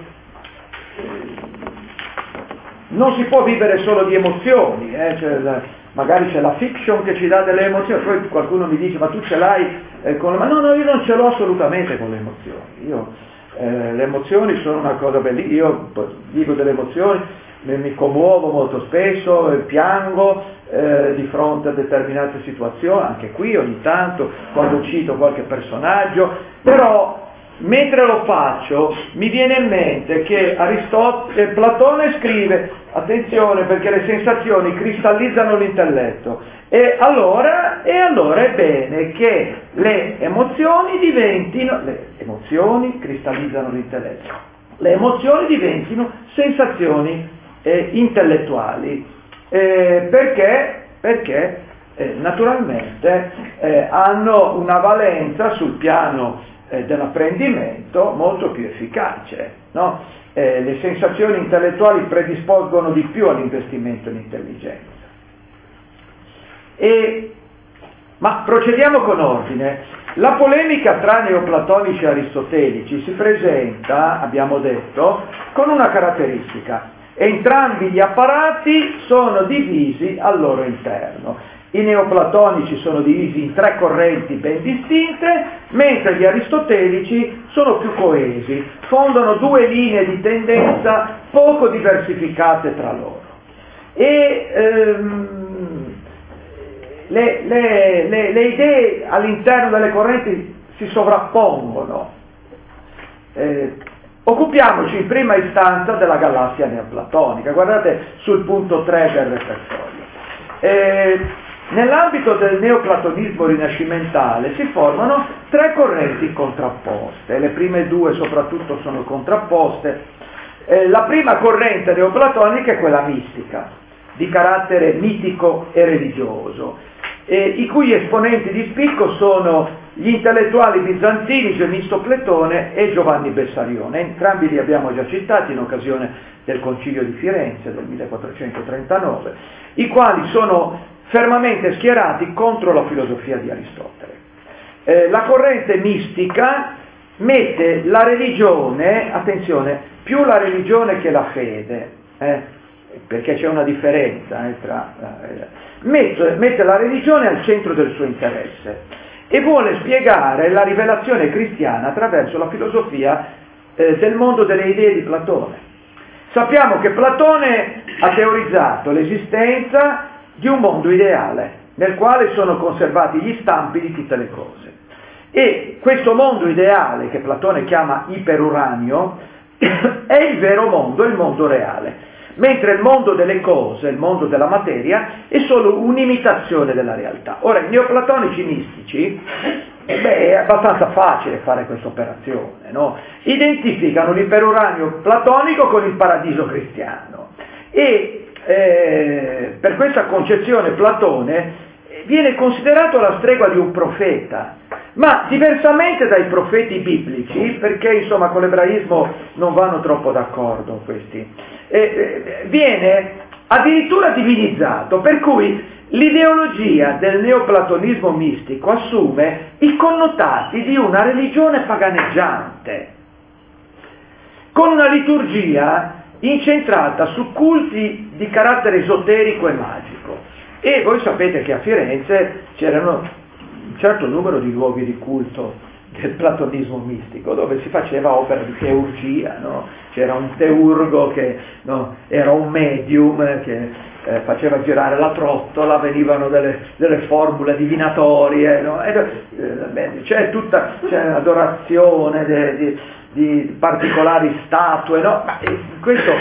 non si può vivere solo di emozioni, eh? Cioè, la, magari c'è la fiction che ci dà delle emozioni, poi qualcuno mi dice ma tu ce l'hai eh, con... ma no, no, io non ce l'ho assolutamente con le emozioni, io, eh, le emozioni sono una cosa bellissima, io vivo delle emozioni, mi, mi commuovo molto spesso, eh, piango eh, di fronte a determinate situazioni, anche qui ogni tanto quando cito qualche personaggio, però mentre lo faccio mi viene in mente che Aristotele, Platone scrive, attenzione perché le sensazioni cristallizzano l'intelletto, e allora, e allora è bene che le emozioni diventino, le emozioni cristallizzano l'intelletto, le emozioni diventino sensazioni eh, intellettuali, eh, perché, perché eh, naturalmente eh, hanno una valenza sul piano dell'apprendimento molto più efficace, no? Eh, le sensazioni intellettuali predispongono di più all'investimento in intelligenza. E, ma procediamo con ordine. La polemica tra neoplatonici e aristotelici si presenta, abbiamo detto, con una caratteristica: entrambi gli apparati sono divisi al loro interno. I neoplatonici sono divisi in tre correnti ben distinte, mentre gli aristotelici sono più coesi, fondano due linee di tendenza poco diversificate tra loro. E ehm, le, le, le, le idee all'interno delle correnti si sovrappongono. Eh, occupiamoci in prima istanza della galassia neoplatonica. Guardate sul punto tre del repertorio. Eh, Nell'ambito del neoplatonismo rinascimentale si formano tre correnti contrapposte, le prime due soprattutto sono contrapposte. Eh, la prima corrente neoplatonica è quella mistica, di carattere mitico e religioso, eh, i cui esponenti di spicco sono gli intellettuali bizantini Gemisto-Pletone e Giovanni Bessarione. Entrambi li abbiamo già citati in occasione del Concilio di Firenze del millequattrocentotrentanove, i quali sono fermamente schierati contro la filosofia di Aristotele. Eh, la corrente mistica mette la religione, attenzione, più la religione che la fede, eh, perché c'è una differenza eh, tra, eh, mette, mette la religione al centro del suo interesse e vuole spiegare la rivelazione cristiana attraverso la filosofia eh, del mondo delle idee di Platone. Sappiamo che Platone ha teorizzato l'esistenza di un mondo ideale, nel quale sono conservati gli stampi di tutte le cose. E questo mondo ideale, che Platone chiama iperuranio, è il vero mondo, il mondo reale, mentre il mondo delle cose, il mondo della materia, è solo un'imitazione della realtà. Ora, i neoplatonici mistici E beh, è abbastanza facile fare questa operazione, no? Identificano l'iperuranio platonico con il paradiso cristiano e eh, per questa concezione Platone viene considerato la stregua di un profeta, ma diversamente dai profeti biblici, perché insomma con l'ebraismo non vanno troppo d'accordo questi, eh, eh, viene addirittura divinizzato, per cui l'ideologia del neoplatonismo mistico assume i connotati di una religione paganeggiante, con una liturgia incentrata su culti di carattere esoterico e magico. E voi sapete che a Firenze c'erano un certo numero di luoghi di culto del platonismo mistico, dove si faceva opera di teurgia, no? C'era un teurgo che no, era un medium che eh, faceva girare la trottola, venivano delle, delle formule divinatorie, no? E, eh, c'è tutta c'è adorazione de, di, di particolari statue, no? Ma questo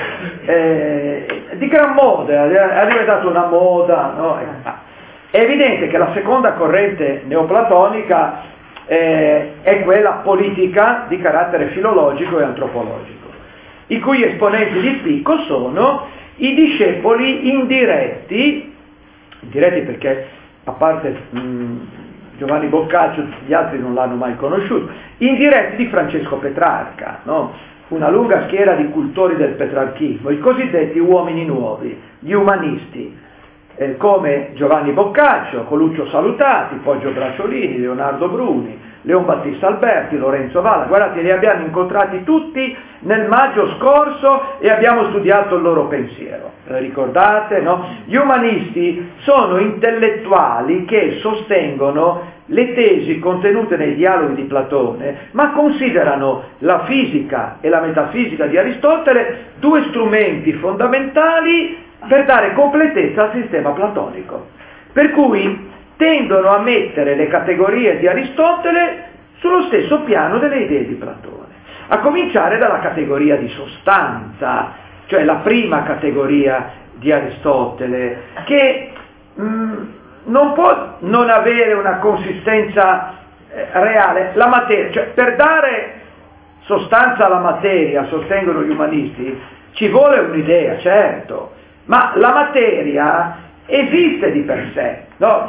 eh, è di gran moda, è diventato una moda, no? È evidente che la seconda corrente neoplatonica eh, è quella politica di carattere filologico e antropologico, i cui esponenti di spicco sono i discepoli indiretti, indiretti perché a parte mh, Giovanni Boccaccio gli altri non l'hanno mai conosciuto, indiretti di Francesco Petrarca, no? Una lunga schiera di cultori del petrarchismo, i cosiddetti uomini nuovi, gli umanisti, eh, come Giovanni Boccaccio, Coluccio Salutati, Poggio Bracciolini, Leonardo Bruni, Leon Battista Alberti, Lorenzo Valla. Guardate, li abbiamo incontrati tutti nel maggio scorso e abbiamo studiato il loro pensiero. Ricordate, no? Gli umanisti sono intellettuali che sostengono le tesi contenute nei dialoghi di Platone, ma considerano la fisica e la metafisica di Aristotele due strumenti fondamentali per dare completezza al sistema platonico. Per cui tendono a mettere le categorie di Aristotele sullo stesso piano delle idee di Platone, a cominciare dalla categoria di sostanza, cioè la prima categoria di Aristotele, che mh, non può non avere una consistenza eh, reale. La materia, cioè per dare sostanza alla materia, sostengono gli umanisti, ci vuole un'idea, certo, ma la materia esiste di per sé, no?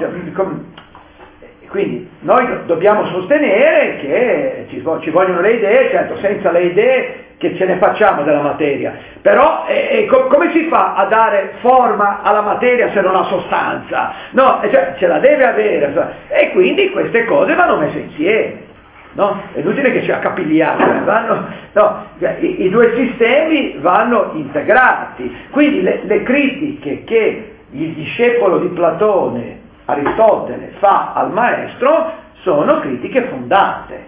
Quindi noi dobbiamo sostenere che ci, ci vogliono le idee, certo, senza le idee che ce ne facciamo della materia, però eh, co- come si fa a dare forma alla materia se non ha sostanza? No, cioè, ce la deve avere, e quindi queste cose vanno messe insieme, no? È inutile che ci accapigliamo, vanno, no, i, i due sistemi vanno integrati, quindi le, le critiche che il discepolo di Platone, Aristotele, fa al maestro sono critiche fondate.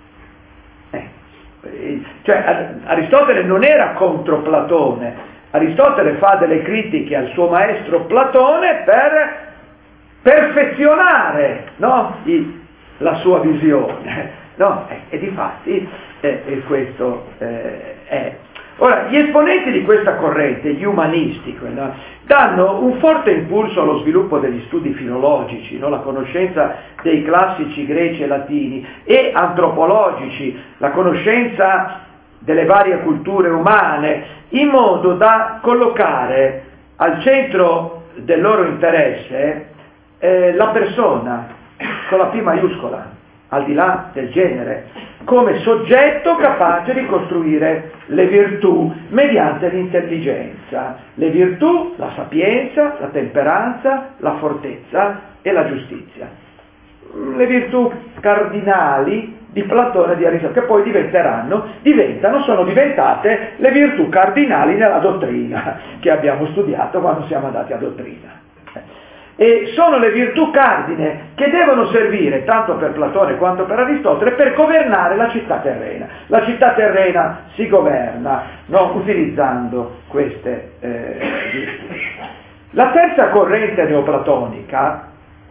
Eh, cioè Aristotele non era contro Platone, Aristotele fa delle critiche al suo maestro Platone per perfezionare, no, I, la sua visione, no? E, e difatti eh, e questo eh, è. Ora, gli esponenti di questa corrente, gli umanisti, no, danno un forte impulso allo sviluppo degli studi filologici, no, la conoscenza dei classici greci e latini, e antropologici, la conoscenza delle varie culture umane, in modo da collocare al centro del loro interesse eh, la persona, con la P maiuscola, al di là del genere, come soggetto capace di costruire le virtù mediante l'intelligenza. Le virtù, la sapienza, la temperanza, la fortezza e la giustizia. Le virtù cardinali di Platone e di Aristotele, che poi diventeranno, diventano, sono diventate le virtù cardinali nella dottrina, che abbiamo studiato quando siamo andati a dottrina. E sono le virtù cardine che devono servire, tanto per Platone quanto per Aristotele, per governare la città terrena. La città terrena si governa, no, utilizzando queste eh, virtù. La terza corrente neoplatonica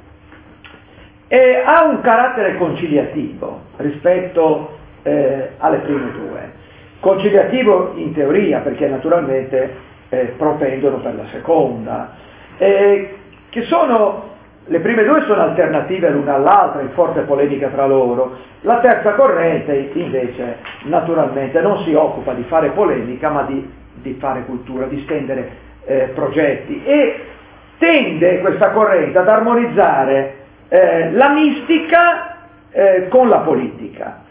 eh, ha un carattere conciliativo rispetto eh, alle prime due. Conciliativo in teoria, perché naturalmente eh, propendono per la seconda. Eh, che sono le prime due sono alternative l'una all'altra, in forte polemica tra loro. La terza corrente invece naturalmente non si occupa di fare polemica, ma di, di fare cultura, di stendere eh, progetti, e tende questa corrente ad armonizzare eh, la mistica eh, con la politica.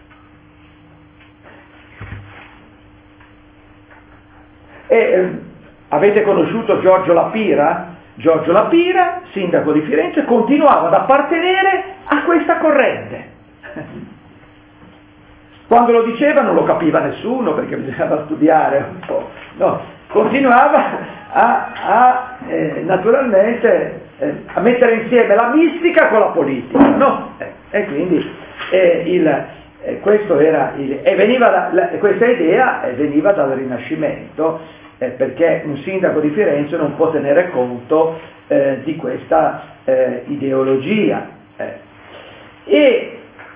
E, eh, avete conosciuto Giorgio La Pira? Giorgio La Pira, sindaco di Firenze, continuava ad appartenere a questa corrente. Quando lo diceva non lo capiva nessuno perché bisognava studiare un po', no, continuava a, a eh, naturalmente eh, a mettere insieme la mistica con la politica, no? Eh, e quindi eh, il, eh, questo era il, e veniva da, la, questa idea eh, veniva dal Rinascimento. Eh, perché un sindaco di Firenze non può tenere conto eh, di questa eh, ideologia. Eh. E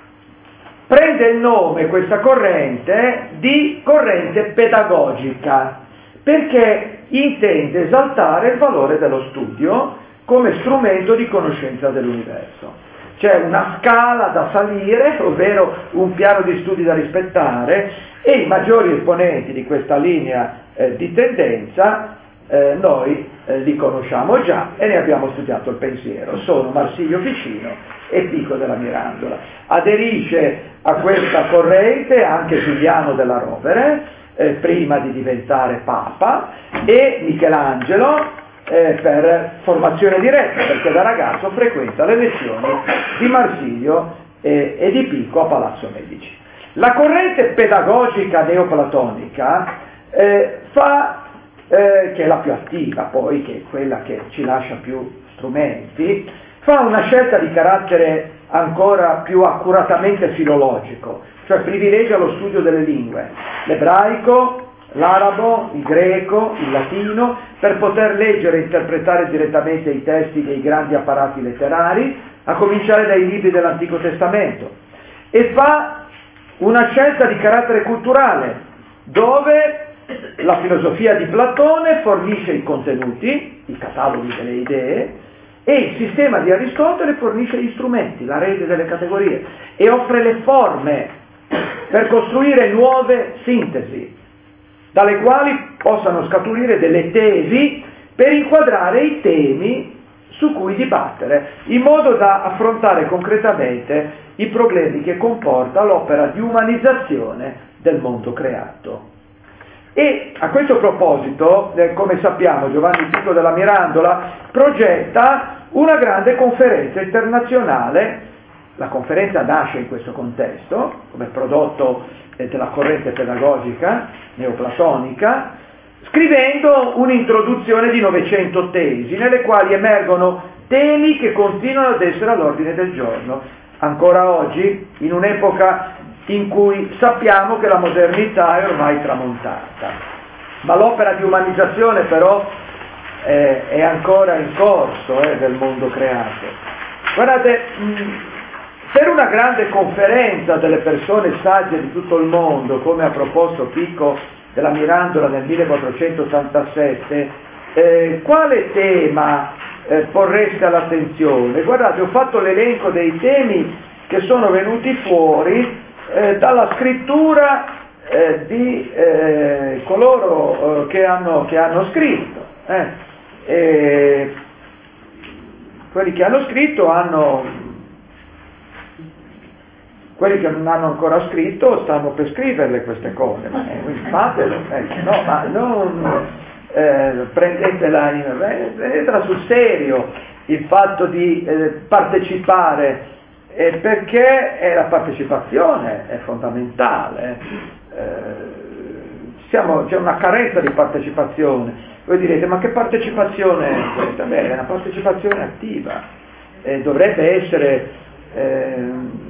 prende il nome questa corrente di corrente pedagogica, perché intende esaltare il valore dello studio come strumento di conoscenza dell'universo. C'è una scala da salire, ovvero un piano di studi da rispettare, e i maggiori esponenti di questa linea eh, di tendenza eh, noi eh, li conosciamo già e ne abbiamo studiato il pensiero. Sono Marsilio Ficino e Pico della Mirandola. Aderisce a questa corrente anche Giuliano della Rovere, eh, prima di diventare Papa, e Michelangelo, Eh, per formazione diretta, perché da ragazzo frequenta le lezioni di Marsilio eh, e di Pico a Palazzo Medici. La corrente pedagogica neoplatonica eh, fa, eh, che è la più attiva poi, che è quella che ci lascia più strumenti, fa una scelta di carattere ancora più accuratamente filologico, cioè privilegia lo studio delle lingue, l'ebraico, l'arabo, il greco, il latino, per poter leggere e interpretare direttamente i testi dei grandi apparati letterari, a cominciare dai libri dell'Antico Testamento, e fa una scelta di carattere culturale, dove la filosofia di Platone fornisce i contenuti, i cataloghi delle idee, e il sistema di Aristotele fornisce gli strumenti, la rete delle categorie, e offre le forme per costruire nuove sintesi, dalle quali possano scaturire delle tesi per inquadrare i temi su cui dibattere, in modo da affrontare concretamente i problemi che comporta l'opera di umanizzazione del mondo creato. E a questo proposito, eh, come sappiamo, Giovanni Pico della Mirandola progetta una grande conferenza internazionale. La conferenza nasce in questo contesto, come prodotto della corrente pedagogica neoplatonica, scrivendo un'introduzione di novecento tesi, nelle quali emergono temi che continuano ad essere all'ordine del giorno, ancora oggi, in un'epoca in cui sappiamo che la modernità è ormai tramontata. Ma l'opera di umanizzazione però eh, è ancora in corso eh, del mondo creato. Guardate, mh, per una grande conferenza delle persone sagge di tutto il mondo, come ha proposto Pico della Mirandola nel millequattrocentottantasette, eh, quale tema eh, porreste all'attenzione? Guardate, ho fatto l'elenco dei temi che sono venuti fuori eh, dalla scrittura eh, di eh, coloro eh, che, hanno, che hanno scritto. Eh. E quelli che hanno scritto hanno... Quelli che non hanno ancora scritto stanno per scriverle queste cose, ma eh, quindi fatelo, eh, no, ma non eh, prendetela, in, prendetela sul serio il fatto di eh, partecipare, eh, perché è la partecipazione è fondamentale. Eh, siamo, c'è una carenza di partecipazione. Voi direte, ma che partecipazione è questa? Beh, è una partecipazione attiva, eh, dovrebbe essere... Eh,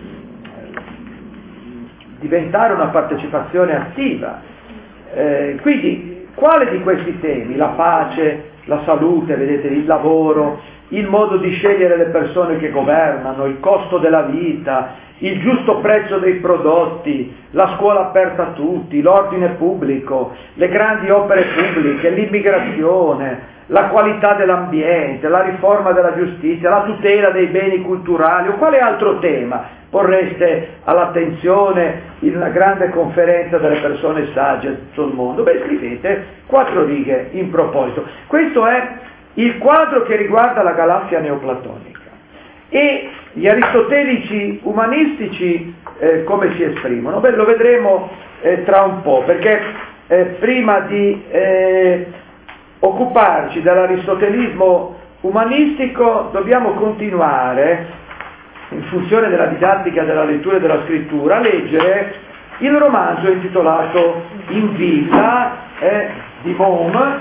diventare una partecipazione attiva. Eh, quindi, quale di questi temi? La pace, la salute, vedete, il lavoro, il modo di scegliere le persone che governano, il costo della vita, il giusto prezzo dei prodotti, la scuola aperta a tutti, l'ordine pubblico, le grandi opere pubbliche, l'immigrazione, la qualità dell'ambiente, la riforma della giustizia, la tutela dei beni culturali, o quale altro tema porreste all'attenzione in una grande conferenza delle persone sagge di tutto il mondo? Beh, scrivete quattro righe in proposito. Questo è il quadro che riguarda la galassia neoplatonica. E gli aristotelici umanistici eh, come si esprimono? Beh, lo vedremo eh, tra un po', perché eh, prima di eh, occuparci dell'aristotelismo umanistico dobbiamo continuare, in funzione della didattica della lettura e della scrittura, a leggere il romanzo intitolato In villa eh, di Bohm.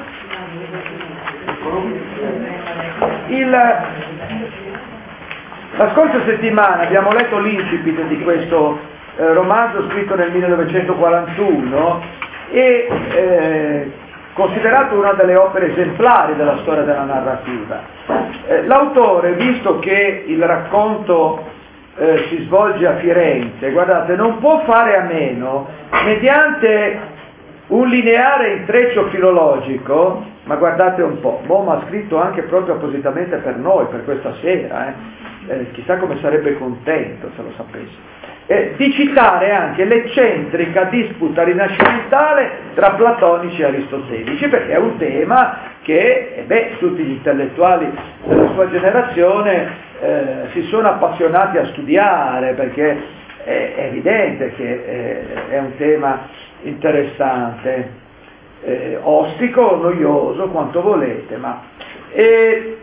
Il, la scorsa settimana abbiamo letto l'incipit di questo eh, romanzo scritto nel millenovecentoquarantuno e eh, considerato una delle opere esemplari della storia della narrativa. Eh, l'autore, visto che il racconto eh, si svolge a Firenze, guardate, non può fare a meno, mediante un lineare intreccio filologico, ma guardate un po', Bohm ha scritto anche proprio appositamente per noi, per questa sera, eh? Eh, chissà come sarebbe contento se lo sapesse. Eh, di citare anche l'eccentrica disputa rinascimentale tra platonici e aristotelici, perché è un tema che eh beh, tutti gli intellettuali della sua generazione eh, si sono appassionati a studiare, perché è, è evidente che eh, è un tema interessante, eh, ostico, noioso, quanto volete, ma eh,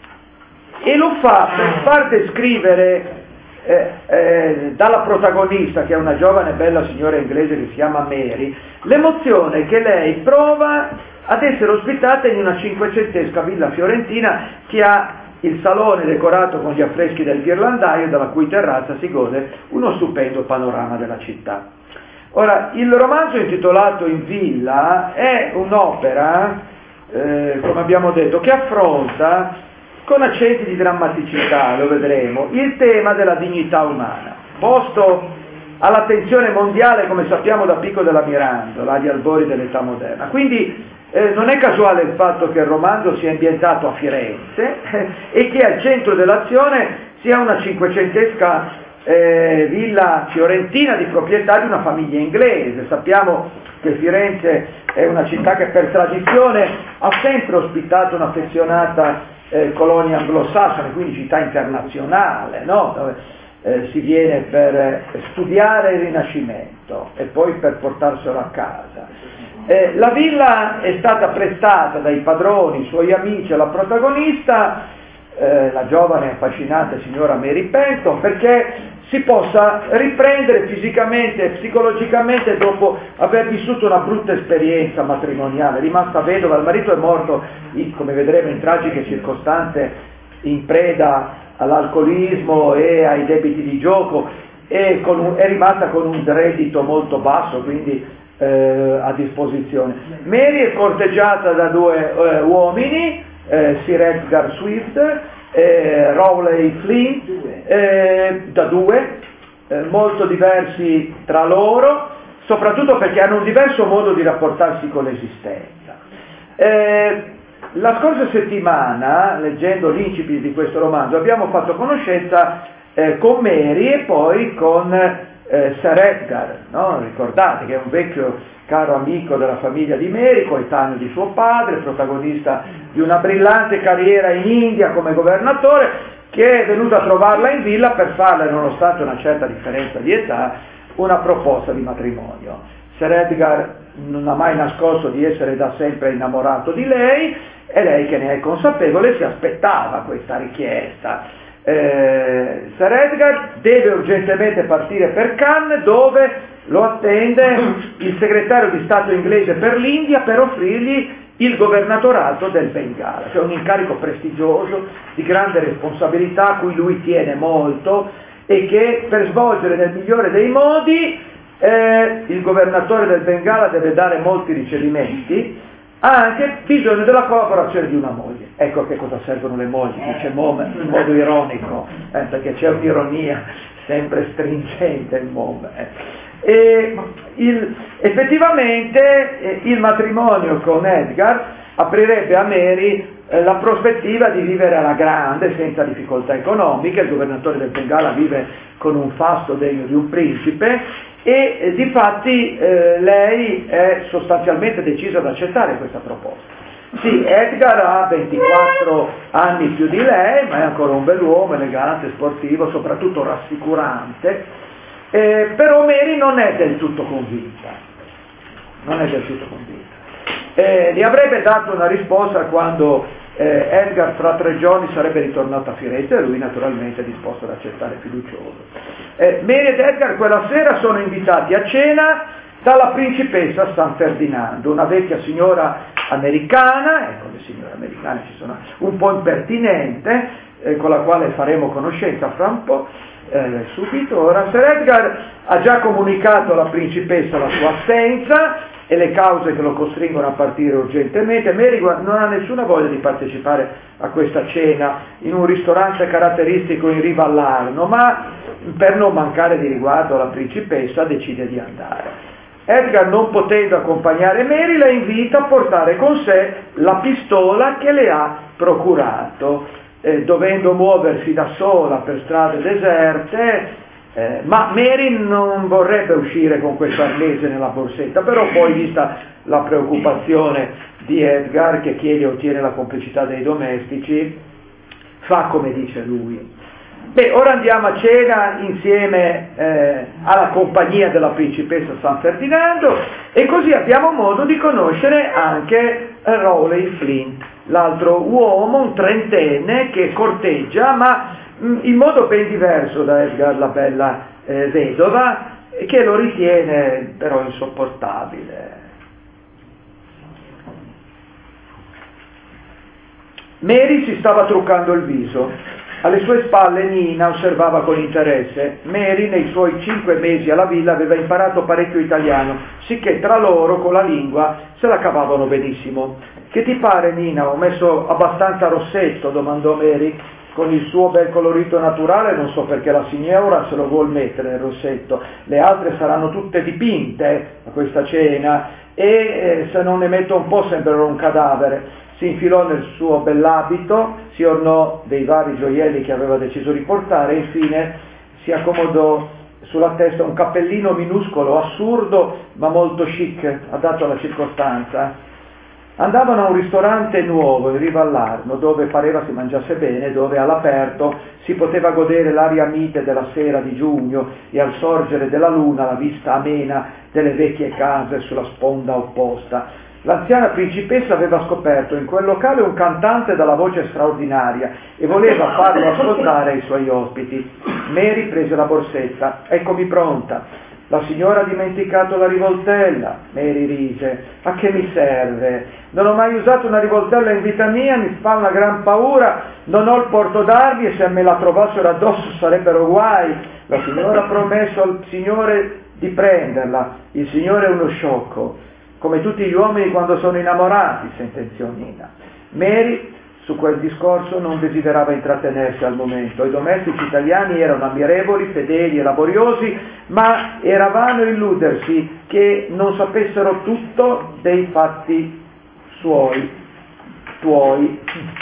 e lo fa per far descrivere Eh, eh, dalla protagonista, che è una giovane bella signora inglese che si chiama Mary, l'emozione che lei prova ad essere ospitata in una cinquecentesca villa fiorentina che ha il salone decorato con gli affreschi del ghirlandaio, dalla cui terrazza si gode uno stupendo panorama della città. Ora, il romanzo intitolato In villa è un'opera, eh, come abbiamo detto, che affronta con accenti di drammaticità, lo vedremo, il tema della dignità umana, posto all'attenzione mondiale, come sappiamo, da Pico della Mirandola, agli albori dell'età moderna. Quindi eh, non è casuale il fatto che il romanzo sia ambientato a Firenze eh, e che al centro dell'azione sia una cinquecentesca eh, villa fiorentina di proprietà di una famiglia inglese. Sappiamo che Firenze è una città che per tradizione ha sempre ospitato un'affezionata Eh, colonia anglosassone, quindi città internazionale, no? Dove eh, si viene per eh, studiare il Rinascimento e poi per portarselo a casa. Eh, la villa è stata prestata dai padroni, i suoi amici, alla protagonista, eh, la giovane e affascinante signora Mary Penton, perché si possa riprendere fisicamente e psicologicamente dopo aver vissuto una brutta esperienza matrimoniale, rimasta vedova, il marito è morto, come vedremo, in tragiche circostanze, in preda all'alcolismo e ai debiti di gioco, e con un, è rimasta con un reddito molto basso, quindi eh, a disposizione. Mary è corteggiata da due eh, uomini, eh, Sir Edgar Swift, Eh, Rowley Flynn, eh, da due, eh, molto diversi tra loro, soprattutto perché hanno un diverso modo di rapportarsi con l'esistenza. Eh, la scorsa settimana, leggendo l'incipit di questo romanzo, abbiamo fatto conoscenza eh, con Mary e poi con eh, Sir Edgar, no? Ricordate che è un vecchio caro amico della famiglia di Mary, coetaneo di suo padre, protagonista di una brillante carriera in India come governatore, che è venuto a trovarla in villa per farle, nonostante una certa differenza di età, una proposta di matrimonio. Sir Edgar non ha mai nascosto di essere da sempre innamorato di lei, e lei, che ne è consapevole, si aspettava questa richiesta. Eh, Sir Edgar deve urgentemente partire per Cannes, dove lo attende il segretario di Stato inglese per l'India per offrirgli il governatorato del Bengala, che è un incarico prestigioso, di grande responsabilità, a cui lui tiene molto, e che per svolgere nel migliore dei modi eh, il governatore del Bengala deve dare molti ricevimenti, ha anche bisogno della collaborazione di una moglie. Ecco che cosa servono le mogli, dice Bohm in modo ironico, eh, perché c'è un'ironia sempre stringente in Bohm. Eh. E il, effettivamente eh, il matrimonio con Edgar aprirebbe a Mary eh, la prospettiva di vivere alla grande, senza difficoltà economiche. Il governatore del Bengala vive con un fasto degno di un principe e eh, difatti eh, lei è sostanzialmente decisa ad accettare questa proposta. Sì, Edgar ha ventiquattro anni più di lei, ma è ancora un bell'uomo, elegante, sportivo, soprattutto rassicurante, eh, però Mary non è del tutto convinta, non è del tutto convinta. Eh, gli avrebbe dato una risposta quando eh, Edgar fra tre giorni sarebbe ritornato a Firenze e lui naturalmente è disposto ad accettare fiducioso. Eh, Mary ed Edgar quella sera sono invitati a cena dalla principessa San Ferdinando, una vecchia signora americana, ecco le signore americane ci sono, un po' impertinente, eh, con la quale faremo conoscenza fra un po', eh, subito. Ora, Sir Edgar ha già comunicato alla principessa la sua assenza e le cause che lo costringono a partire urgentemente. Mary non ha nessuna voglia di partecipare a questa cena in un ristorante caratteristico in riva all'Arno, ma per non mancare di riguardo alla principessa decide di andare. Edgar, non potendo accompagnare Mary, la invita a portare con sé la pistola che le ha procurato, eh, dovendo muoversi da sola per strade deserte, eh, ma Mary non vorrebbe uscire con questo arnese nella borsetta, però poi, vista la preoccupazione di Edgar, che chiede e ottiene la complicità dei domestici, fa come dice lui. Beh, ora andiamo a cena insieme eh, alla compagnia della principessa San Ferdinando e così abbiamo modo di conoscere anche Rowley Flint, l'altro uomo, un trentenne che corteggia, ma mh, in modo ben diverso da Edgar, la bella eh, vedova, che lo ritiene però insopportabile. Mary si stava truccando il viso. Alle sue spalle Nina osservava con interesse. Mary nei suoi cinque mesi alla villa aveva imparato parecchio italiano, sicché tra loro con la lingua se la cavavano benissimo. Che ti pare, Nina? Ho messo abbastanza rossetto? Domandò Mary con il suo bel colorito naturale. Non so perché la signora se lo vuol mettere il rossetto, le altre saranno tutte dipinte a questa cena e eh, se non ne metto un po' sembrerò un cadavere. Si infilò nel suo bell'abito, si ornò dei vari gioielli che aveva deciso di portare e infine si accomodò sulla testa un cappellino minuscolo, assurdo ma molto chic, adatto alla circostanza. Andavano a un ristorante nuovo in riva all'Arno, dove pareva si mangiasse bene, dove all'aperto si poteva godere l'aria mite della sera di giugno e al sorgere della luna la vista amena delle vecchie case sulla sponda opposta. L'anziana principessa aveva scoperto in quel locale un cantante dalla voce straordinaria e voleva farlo ascoltare ai suoi ospiti. Mary prese la borsetta. Eccomi pronta. La signora ha dimenticato la rivoltella. Mary rise. A che mi serve? Non ho mai usato una rivoltella in vita mia, mi fa una gran paura, non ho il porto d'armi e se me la trovassero addosso sarebbero guai. La signora ha promesso al signore di prenderla. Il signore è uno sciocco. Come tutti gli uomini quando sono innamorati, sentenziò Nina. Mary su quel discorso non desiderava intrattenersi al momento. I domestici italiani erano ammirevoli, fedeli e laboriosi, ma era vano illudersi che non sapessero tutto dei fatti suoi, tuoi.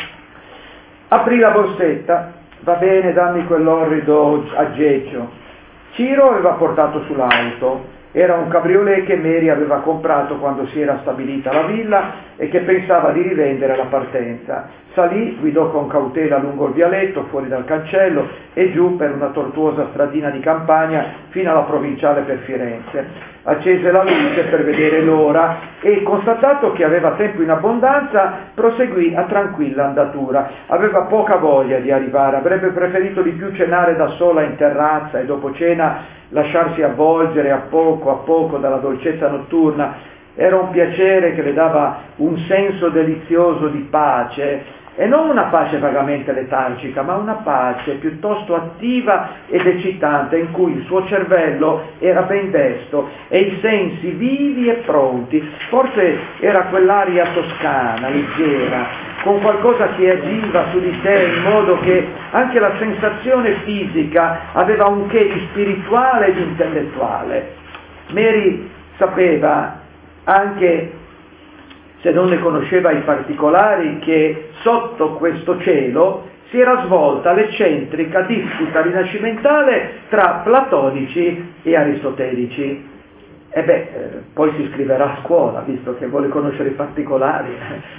Aprì la borsetta. Va bene, dammi quell'orrido aggeggio. Ciro aveva portato sull'auto. Era un cabriolet che Mary aveva comprato quando si era stabilita alla villa e che pensava di rivendere alla partenza. Salì, guidò con cautela lungo il vialetto, fuori dal cancello e giù per una tortuosa stradina di campagna fino alla provinciale per Firenze. Accese la luce per vedere l'ora e, constatato che aveva tempo in abbondanza, proseguì a tranquilla andatura. Aveva poca voglia di arrivare, avrebbe preferito di più cenare da sola in terrazza e dopo cena lasciarsi avvolgere a poco a poco dalla dolcezza notturna. Era un piacere che le dava un senso delizioso di pace, e non una pace vagamente letargica, ma una pace piuttosto attiva ed eccitante, in cui il suo cervello era ben desto e i sensi vivi e pronti. Forse era quell'aria toscana, leggera, con qualcosa che agiva su di te in modo che anche la sensazione fisica aveva un che di spirituale ed intellettuale. Mary sapeva anche se non ne conosceva i particolari, che sotto questo cielo si era svolta l'eccentrica disputa rinascimentale tra platonici e aristotelici. E beh, eh, poi si iscriverà a scuola, visto che vuole conoscere i particolari.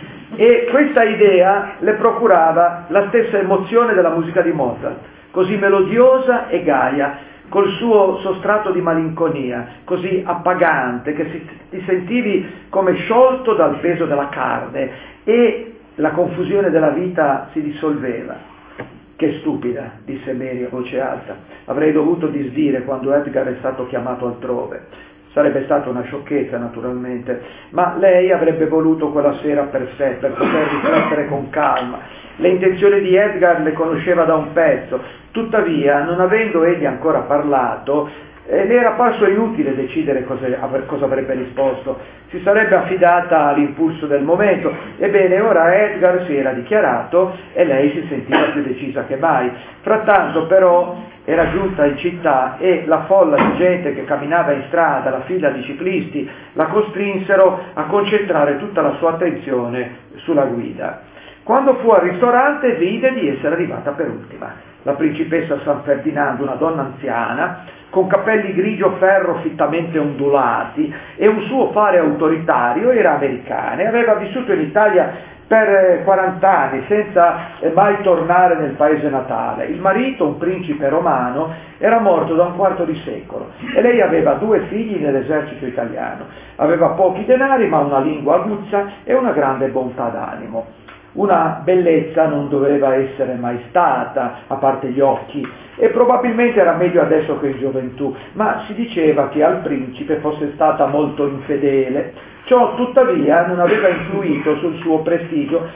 E questa idea le procurava la stessa emozione della musica di Mozart, così melodiosa e gaia, col suo sostrato di malinconia, così appagante, che si, ti sentivi come sciolto dal peso della carne e la confusione della vita si dissolveva. Che stupida, disse Mary a voce alta. Avrei dovuto disdire quando Edgar è stato chiamato altrove. Sarebbe stata una sciocchezza, naturalmente, ma lei avrebbe voluto quella sera per sé, per poter riflettere con calma. Le intenzioni di Edgar le conosceva da un pezzo, tuttavia, non avendo egli ancora parlato, eh, le era parso inutile decidere cosa, cosa avrebbe risposto. Si sarebbe affidata all'impulso del momento. Ebbene, ora Edgar si era dichiarato e lei si sentiva più decisa che mai. Frattanto, però, era giunta in città e la folla di gente che camminava in strada, la fila di ciclisti, la costrinsero a concentrare tutta la sua attenzione sulla guida. Quando fu al ristorante vide di essere arrivata per ultima. La principessa San Ferdinando, una donna anziana, con capelli grigio ferro fittamente ondulati e un suo fare autoritario, era americana e aveva vissuto in Italia per quaranta anni senza mai tornare nel paese natale. Il marito, un principe romano, era morto da un quarto di secolo e lei aveva due figli nell'esercito italiano. Aveva pochi denari ma una lingua aguzza e una grande bontà d'animo. Una bellezza non doveva essere mai stata, a parte gli occhi, e probabilmente era meglio adesso che in gioventù, ma si diceva che al principe fosse stata molto infedele. Ciò tuttavia non aveva influito sul suo prestigio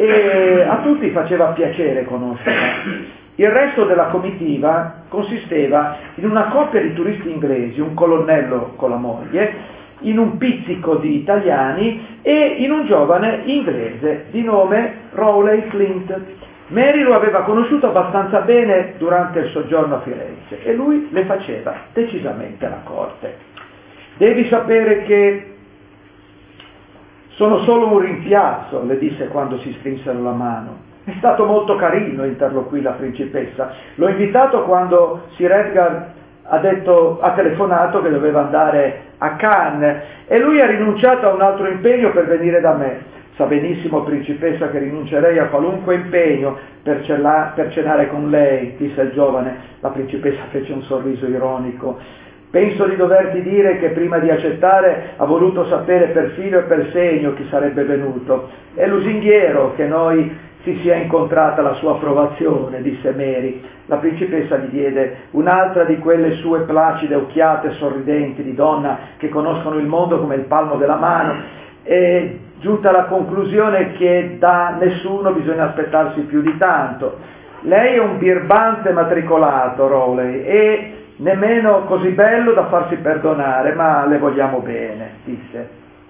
e a tutti faceva piacere conoscerla. Il resto della comitiva consisteva in una coppia di turisti inglesi, un colonnello con la moglie, in un pizzico di italiani e in un giovane inglese di nome Rowley Flint. Mary lo aveva conosciuto abbastanza bene durante il soggiorno a Firenze e lui le faceva decisamente la corte. Devi sapere che sono solo un rimpiazzo, le disse quando si strinsero la mano. È stato molto carino, interloquì la principessa. L'ho invitato quando Sir Edgar ha, detto, ha telefonato che doveva andare a Cannes e lui ha rinunciato a un altro impegno per venire da me. Sa benissimo, principessa, che rinuncerei a qualunque impegno per, cela, per cenare con lei, disse il giovane. La principessa fece un sorriso ironico. Penso di doverti dire che prima di accettare ha voluto sapere per filo e per segno chi sarebbe venuto. È lusinghiero che noi si sia incontrata la sua approvazione, disse Mary. La principessa gli diede un'altra di quelle sue placide occhiate sorridenti di donna che conoscono il mondo come il palmo della mano e giunta alla conclusione che da nessuno bisogna aspettarsi più di tanto. Lei è un birbante matricolato, Rowley, e nemmeno così bello da farsi perdonare, ma le vogliamo bene, disse.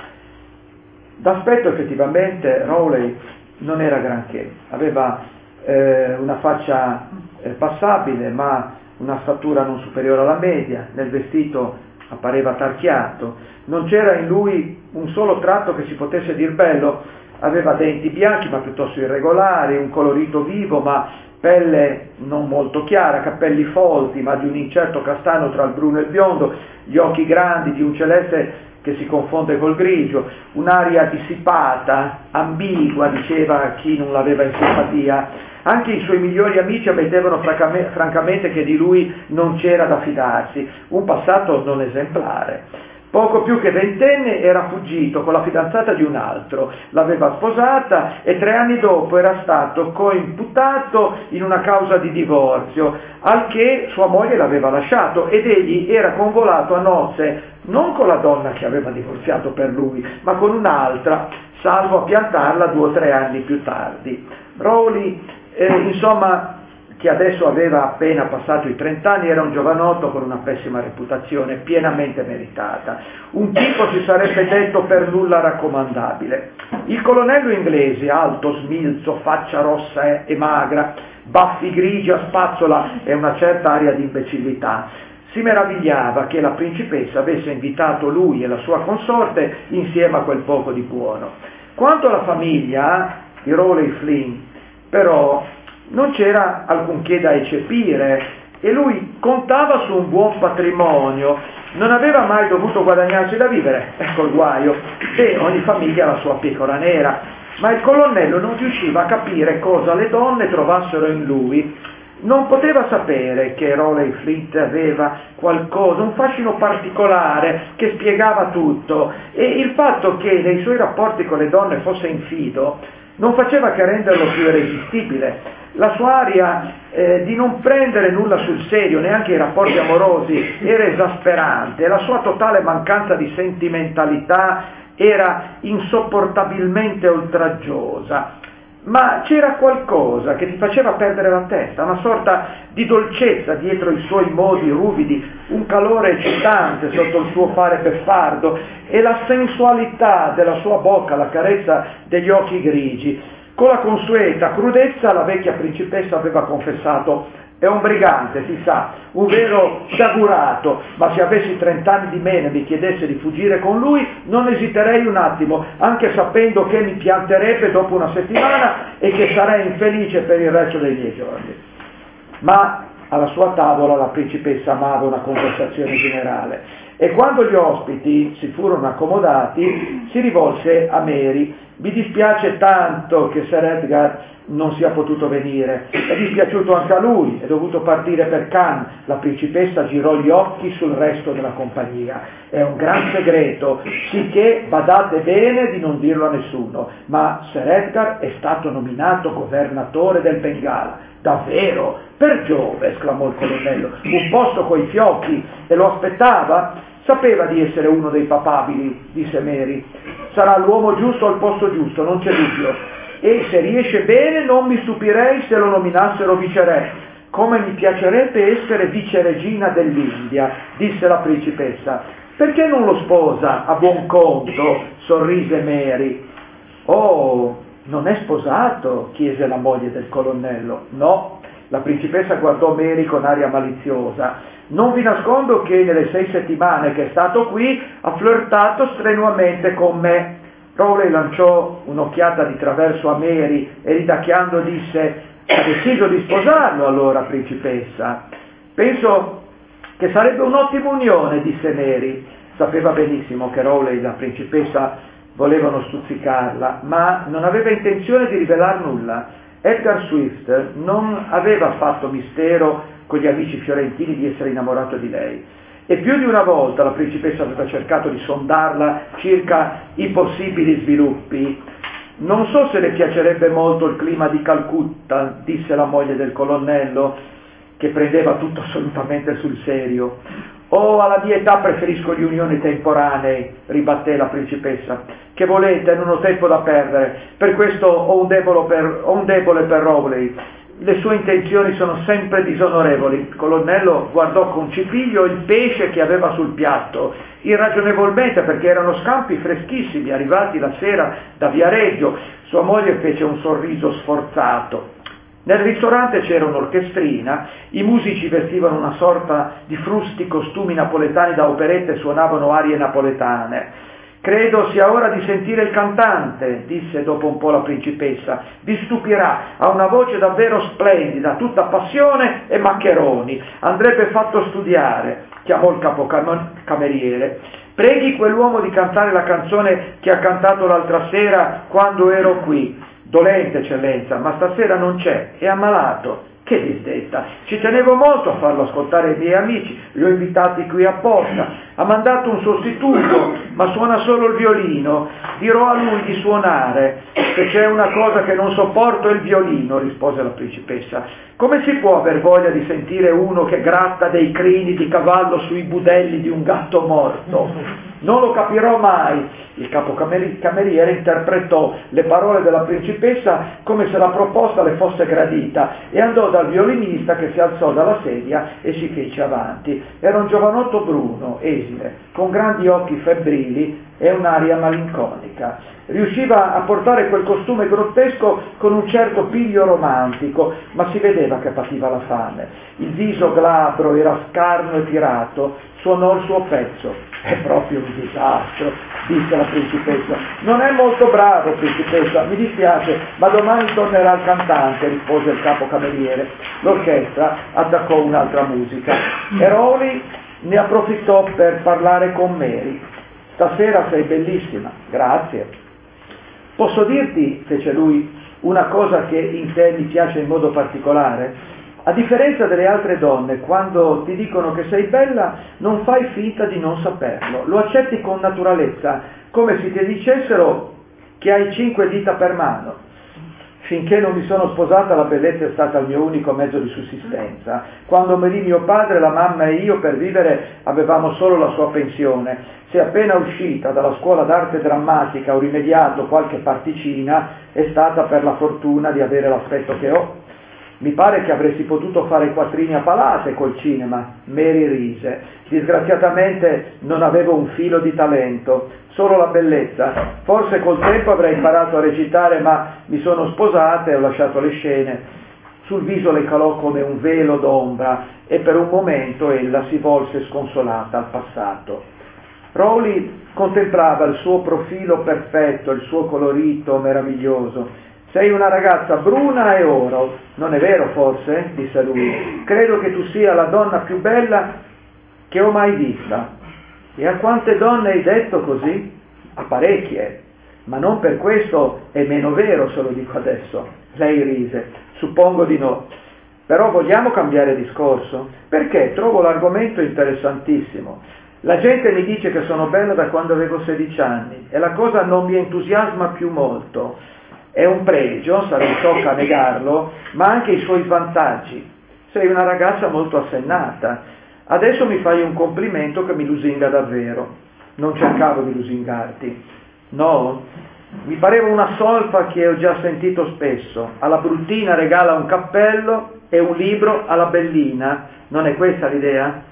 D'aspetto effettivamente Rowley non era granché, aveva eh, una faccia eh, passabile, ma una statura non superiore alla media, nel vestito appariva tarchiato, non c'era in lui un solo tratto che si potesse dir bello, aveva denti bianchi ma piuttosto irregolari, un colorito vivo ma pelle non molto chiara, capelli folti ma di un incerto castano tra il bruno e il biondo, gli occhi grandi di un celeste che si confonde col grigio, un'aria dissipata, ambigua, diceva chi non l'aveva in simpatia. Anche i suoi migliori amici ammettevano francamente che di lui non c'era da fidarsi, un passato non esemplare. Poco più che ventenne era fuggito con la fidanzata di un altro, l'aveva sposata e tre anni dopo era stato coimputato in una causa di divorzio, al che sua moglie l'aveva lasciato ed egli era convolato a nozze non con la donna che aveva divorziato per lui, ma con un'altra, salvo a piantarla due o tre anni più tardi. Rowley, eh, insomma, che adesso aveva appena passato i trent'anni, era un giovanotto con una pessima reputazione, pienamente meritata. Un tipo si sarebbe detto per nulla raccomandabile. Il colonnello inglese, alto, smilzo, faccia rossa e magra, baffi grigi a spazzola e una certa aria di imbecillità, si meravigliava che la principessa avesse invitato lui e la sua consorte insieme a quel poco di buono. Quanto alla famiglia di Rowley Flynn, però, non c'era alcunché da eccepire e lui contava su un buon patrimonio, non aveva mai dovuto guadagnarsi da vivere, ecco il guaio, e ogni famiglia ha la sua pecora nera, ma il colonnello non riusciva a capire cosa le donne trovassero in lui. Non poteva sapere che Rowley Flint aveva qualcosa, un fascino particolare che spiegava tutto, e il fatto che nei suoi rapporti con le donne fosse infido non faceva che renderlo più irresistibile. La sua aria eh, di non prendere nulla sul serio, neanche i rapporti amorosi, era esasperante, la sua totale mancanza di sentimentalità era insopportabilmente oltraggiosa. Ma c'era qualcosa che ti faceva perdere la testa, una sorta di dolcezza dietro i suoi modi ruvidi, un calore eccitante sotto il suo fare beffardo e la sensualità della sua bocca, la carezza degli occhi grigi. Con la consueta crudezza la vecchia principessa aveva confessato: è un brigante, si sa, un vero sciagurato, ma se avessi trent'anni di meno e mi chiedesse di fuggire con lui, non esiterei un attimo, anche sapendo che mi pianterebbe dopo una settimana e che sarei infelice per il resto dei miei giorni. Ma alla sua tavola la principessa amava una conversazione generale e quando gli ospiti si furono accomodati si rivolse a Mary. Mi dispiace tanto che Sir Edgar non sia potuto venire, è dispiaciuto anche a lui, è dovuto partire per Cannes. La principessa girò gli occhi sul resto della compagnia. È un gran segreto, sicché badate bene di non dirlo a nessuno, ma Sir Edgar è stato nominato governatore del Bengala. Davvero? Per Giove, esclamò il colonnello, un posto coi fiocchi, e lo aspettava? Sapeva di essere uno dei papabili, disse Mary. Sarà l'uomo giusto al posto giusto, non c'è dubbio. E se riesce bene non mi stupirei se lo nominassero viceré. Come mi piacerebbe essere viceregina dell'India, disse la principessa. Perché non lo sposa a buon conto? Sorrise Mary. Oh, non è sposato? Chiese la moglie del colonnello. No. La principessa guardò Mary con aria maliziosa. Non vi nascondo che nelle sei settimane che è stato qui ha flirtato strenuamente con me. Rowley lanciò un'occhiata di traverso a Mary e ridacchiando disse: ha deciso di sposarlo allora, principessa? Penso che sarebbe un'ottima unione, disse Mary. Sapeva benissimo che Rowley e la principessa volevano stuzzicarla, ma non aveva intenzione di rivelar nulla. Edgar Swift non aveva fatto mistero con gli amici fiorentini di essere innamorato di lei, e più di una volta la principessa aveva cercato di sondarla circa i possibili sviluppi. Non so se le piacerebbe molto il clima di Calcutta, disse la moglie del colonnello, che prendeva tutto assolutamente sul serio. Oh, alla mia età preferisco le unioni temporanee, ribatté la principessa. Che volete, non ho tempo da perdere, per questo ho un debole per, ho un debole per Rowley. Le sue intenzioni sono sempre disonorevoli. Il colonnello guardò con cipiglio il pesce che aveva sul piatto, irragionevolmente, perché erano scampi freschissimi arrivati la sera da Viareggio. Sua moglie fece un sorriso sforzato. Nel ristorante c'era un'orchestrina, i musici vestivano una sorta di frusti costumi napoletani da operetta e suonavano arie napoletane. Credo sia ora di sentire il cantante, disse dopo un po' la principessa. Vi stupirà, ha una voce davvero splendida, tutta passione e maccheroni. Andrebbe fatto studiare, chiamò il capocameriere. Preghi quell'uomo di cantare la canzone che ha cantato l'altra sera quando ero qui. Dolente, eccellenza, ma stasera non c'è, è ammalato. Che disdetta, ci tenevo molto a farlo ascoltare ai miei amici, li ho invitati qui apposta. Ha mandato un sostituto, ma suona solo il violino. Dirò a lui di suonare. Se c'è una cosa che non sopporto è il violino, rispose la principessa. Come si può aver voglia di sentire uno che gratta dei crini di cavallo sui budelli di un gatto morto? Non lo capirò mai. Il capocameriere interpretò le parole della principessa come se la proposta le fosse gradita e andò dal violinista, che si alzò dalla sedia e si fece avanti. Era un giovanotto bruno, esile, con grandi occhi febbrili e un'aria malinconica. Riusciva a portare quel costume grottesco con un certo piglio romantico, ma si vedeva che pativa la fame. Il viso glabro era scarno e tirato, suonò il suo pezzo. È proprio un disastro, disse la principessa. Non è molto bravo, principessa, mi dispiace, ma domani tornerà il cantante, rispose il capocameriere. L'orchestra attaccò un'altra musica e Rowley ne approfittò per parlare con Mary. Stasera sei bellissima, grazie. Posso dirti, fece lui, una cosa che in te mi piace in modo particolare? A differenza delle altre donne, quando ti dicono che sei bella, non fai finta di non saperlo, lo accetti con naturalezza, come se ti dicessero che hai cinque dita per mano. Finché non mi sono sposata la bellezza è stata il mio unico mezzo di sussistenza. Quando morì mio padre, la mamma e io per vivere avevamo solo la sua pensione. Se appena uscita dalla scuola d'arte drammatica ho rimediato qualche particina, è stata per la fortuna di avere l'aspetto che ho. Mi pare che avresti potuto fare quattrini a palate col cinema. Mary rise. Disgraziatamente non avevo un filo di talento, solo la bellezza. Forse col tempo avrei imparato a recitare, ma mi sono sposata e ho lasciato le scene. Sul viso le calò come un velo d'ombra e per un momento ella si volse sconsolata al passato. Rowley contemplava il suo profilo perfetto, il suo colorito meraviglioso. Sei una ragazza bruna e oro, non è vero forse? Disse lui. Credo che tu sia la donna più bella che ho mai vista. E a quante donne hai detto così? A parecchie, ma non per questo è meno vero, se lo dico adesso. Lei rise. Suppongo di no. Però vogliamo cambiare discorso? Perché trovo l'argomento interessantissimo. La gente mi dice che sono bella da quando avevo sedici anni e la cosa non mi entusiasma più molto. È un pregio, sarei sciocca a negarlo, ma anche i suoi svantaggi. Sei una ragazza molto assennata. Adesso mi fai un complimento che mi lusinga davvero. Non cercavo di lusingarti. No? Mi pareva una solfa che ho già sentito spesso. Alla bruttina regala un cappello e un libro alla bellina. Non è questa l'idea?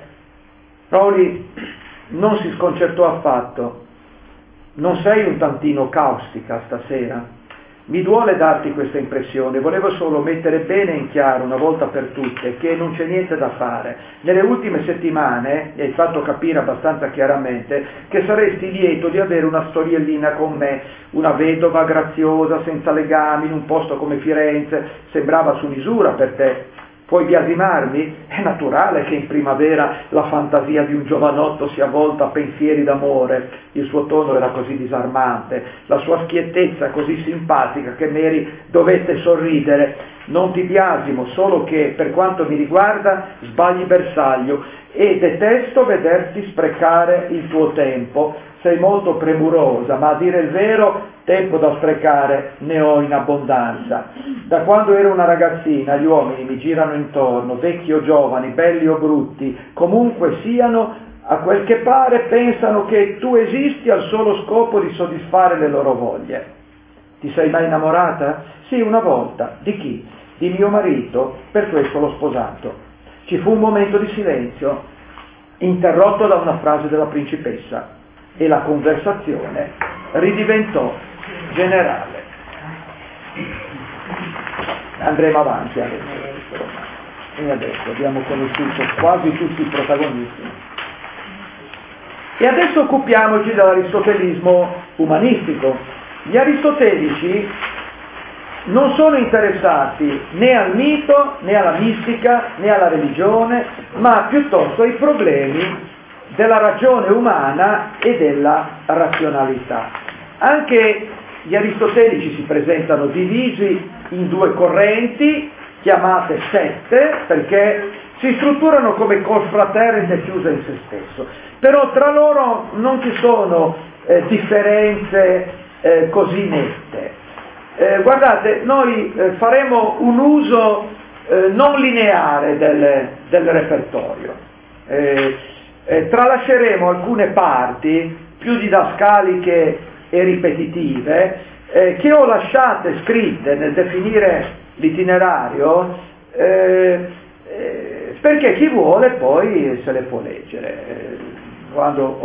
Rowley non si sconcertò affatto. Non sei un tantino caustica stasera? Mi duole darti questa impressione, volevo solo mettere bene in chiaro una volta per tutte che non c'è niente da fare. Nelle ultime settimane hai fatto capire abbastanza chiaramente che saresti lieto di avere una storiellina con me, una vedova graziosa, senza legami, in un posto come Firenze, sembrava su misura per te. Puoi biasimarmi? È naturale che in primavera la fantasia di un giovanotto sia avvolta a pensieri d'amore. Il suo tono era così disarmante, la sua schiettezza così simpatica che Mary dovette sorridere. Non ti biasimo, solo che per quanto mi riguarda sbagli bersaglio e detesto vederti sprecare il tuo tempo. Sei molto premurosa, ma a dire il vero tempo da sprecare ne ho in abbondanza. Da quando ero una ragazzina gli uomini mi girano intorno, vecchi o giovani, belli o brutti, comunque siano, a quel che pare pensano che tu esisti al solo scopo di soddisfare le loro voglie. Ti sei mai innamorata? Sì, una volta. Di chi? Di mio marito, per questo l'ho sposato. Ci fu un momento di silenzio, interrotto da una frase della principessa, e la conversazione ridiventò generale. Andremo avanti adesso. E adesso abbiamo conosciuto quasi tutti i protagonisti. E adesso occupiamoci dell'aristotelismo umanistico. Gli aristotelici non sono interessati né al mito, né alla mistica, né alla religione, ma piuttosto ai problemi della ragione umana e della razionalità. Anche gli aristotelici si presentano divisi in due correnti, chiamate sette, perché si strutturano come confraternite chiuse in se stesso. Però tra loro non ci sono eh, differenze eh, così nette. Eh, guardate, noi eh, faremo un uso eh, non lineare del, del repertorio. Eh, Eh, tralasceremo alcune parti più didascaliche e ripetitive eh, che ho lasciate scritte nel definire l'itinerario eh, eh, perché chi vuole poi se le può leggere. Eh, quando ho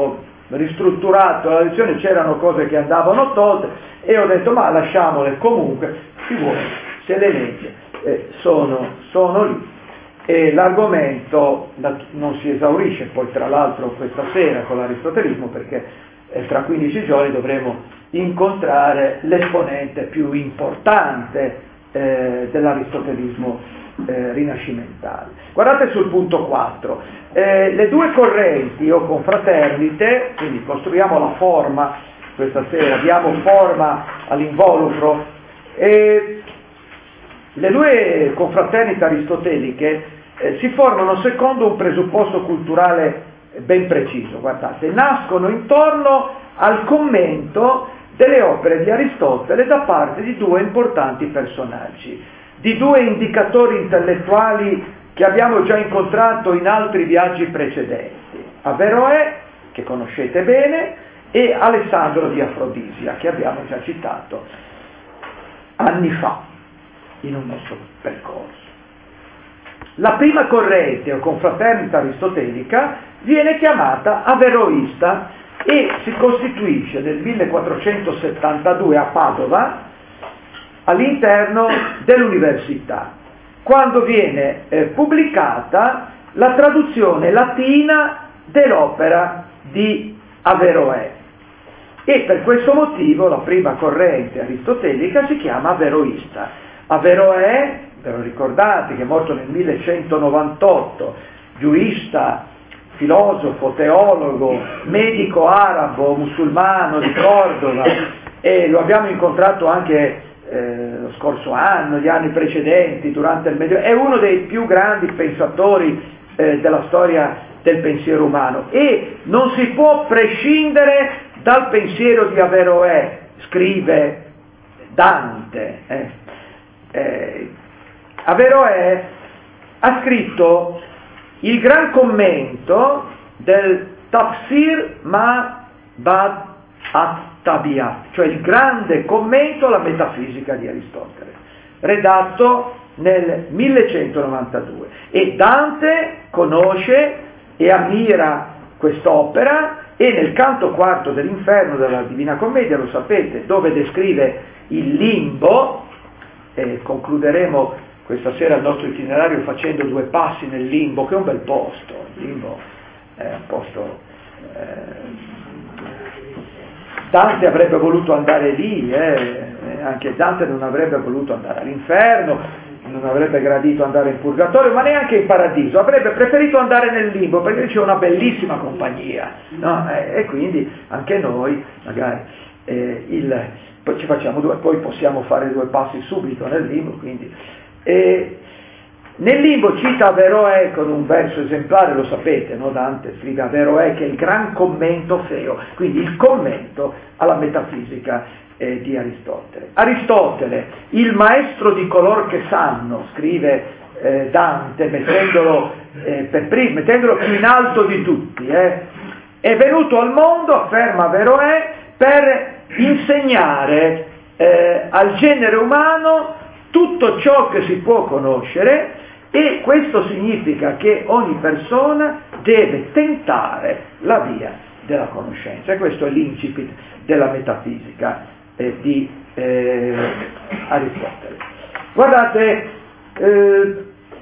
ristrutturato la lezione, c'erano cose che andavano tolte e ho detto ma lasciamole comunque, si vuole, se le legge eh, sono, sono lì. E l'argomento non si esaurisce poi tra l'altro questa sera con l'aristotelismo, perché eh, tra quindici giorni dovremo incontrare l'esponente più importante eh, dell'aristotelismo eh, rinascimentale. Guardate sul punto quattro, eh, le due correnti o confraternite, quindi costruiamo la forma questa sera, diamo forma all'involucro, e le due confraternite aristoteliche eh, si formano secondo un presupposto culturale ben preciso. Guardate, nascono intorno al commento delle opere di Aristotele da parte di due importanti personaggi, di due indicatori intellettuali che abbiamo già incontrato in altri viaggi precedenti, Averroè, che conoscete bene, e Alessandro di Afrodisia, che abbiamo già citato anni fa in un nostro percorso. La prima corrente o confraternita aristotelica viene chiamata averroista e si costituisce nel millequattrocentosettantadue a Padova all'interno dell'università, quando viene eh, pubblicata la traduzione latina dell'opera di Averroè. E per questo motivo la prima corrente aristotelica si chiama averroista. Averroè, ve lo ricordate, che è morto nel millecentonovantotto, giurista, filosofo, teologo, medico arabo, musulmano di Cordova, e lo abbiamo incontrato anche eh, lo scorso anno, gli anni precedenti, durante il Medioevo, è uno dei più grandi pensatori eh, della storia del pensiero umano, e non si può prescindere dal pensiero di Averroè, scrive Dante. Eh. Eh, Averroè ha scritto il gran commento del Tafsir Ma'bad at-Tabiat, cioè il grande commento alla metafisica di Aristotele, redatto nel millecentonovantadue. E Dante conosce e ammira quest'opera, e nel canto quarto dell'Inferno della Divina Commedia, lo sapete, dove descrive il limbo, e concluderemo questa sera il nostro itinerario facendo due passi nel limbo, che è un bel posto. Il limbo è un posto... Eh, Dante avrebbe voluto andare lì, eh, anche Dante non avrebbe voluto andare all'inferno, non avrebbe gradito andare in purgatorio, ma neanche in paradiso, avrebbe preferito andare nel limbo, perché c'è una bellissima compagnia, no? eh, e quindi anche noi magari eh, il, poi ci facciamo due, poi possiamo fare due passi subito nel limbo, quindi eh, nel limbo cita Averroè con un verso esemplare, lo sapete, no? Dante scrive Averroè che è il gran commento feo, quindi il commento alla metafisica eh, di Aristotele. Aristotele, il maestro di coloro che sanno, scrive eh, Dante, mettendolo, eh, per primo, mettendolo più in alto di tutti, eh, è venuto al mondo, afferma Averroè, per insegnare eh, al genere umano tutto ciò che si può conoscere, e questo significa che ogni persona deve tentare la via della conoscenza. E questo è l'incipit della metafisica eh, di eh, Aristotele. Guardate, eh,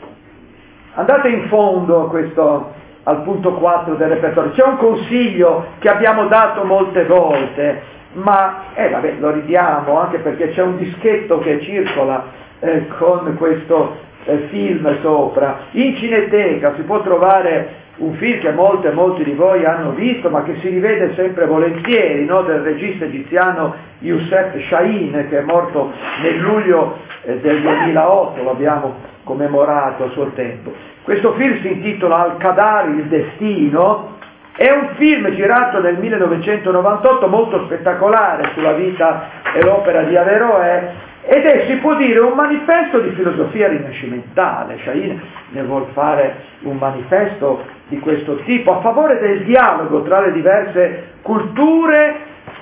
andate in fondo a questo, al punto quattro del repertorio. C'è un consiglio che abbiamo dato molte volte, ma eh, vabbè, lo ridiamo anche perché c'è un dischetto che circola eh, con questo eh, film sopra. In Cineteca si può trovare un film che molte e molti di voi hanno visto, ma che si rivede sempre volentieri, no? Del regista egiziano Youssef Chahine, che è morto nel luglio eh, del duemilaotto, lo abbiamo commemorato a suo tempo. Questo film si intitola Al-Qadar, il destino. È un film girato nel millenovecentonovantotto, molto spettacolare, sulla vita e l'opera di Averroè, ed è, si può dire, un manifesto di filosofia rinascimentale. Chahine ne vuol fare un manifesto di questo tipo, a favore del dialogo tra le diverse culture,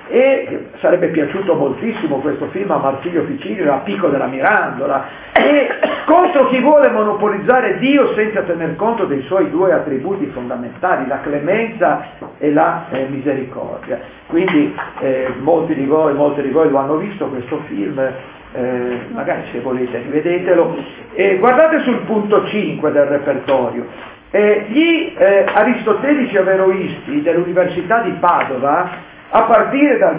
e sarebbe piaciuto moltissimo questo film a Marsilio Ficino e a Pico della Mirandola, e contro chi vuole monopolizzare Dio senza tener conto dei suoi due attributi fondamentali, la clemenza e la eh, misericordia. Quindi eh, molti di voi, molti di voi lo hanno visto questo film, eh, magari se volete rivedetelo, e guardate sul punto cinque del repertorio. Eh, gli eh, aristotelici averroisti dell'Università di Padova, a partire dal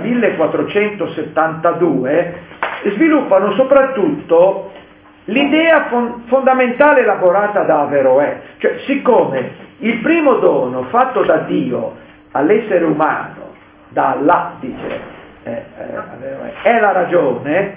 millequattrocentosettantadue, sviluppano soprattutto l'idea fon- fondamentale elaborata da Averroè, cioè siccome il primo dono fatto da Dio all'essere umano, da Allah, dice eh, eh, Averroè, è la ragione,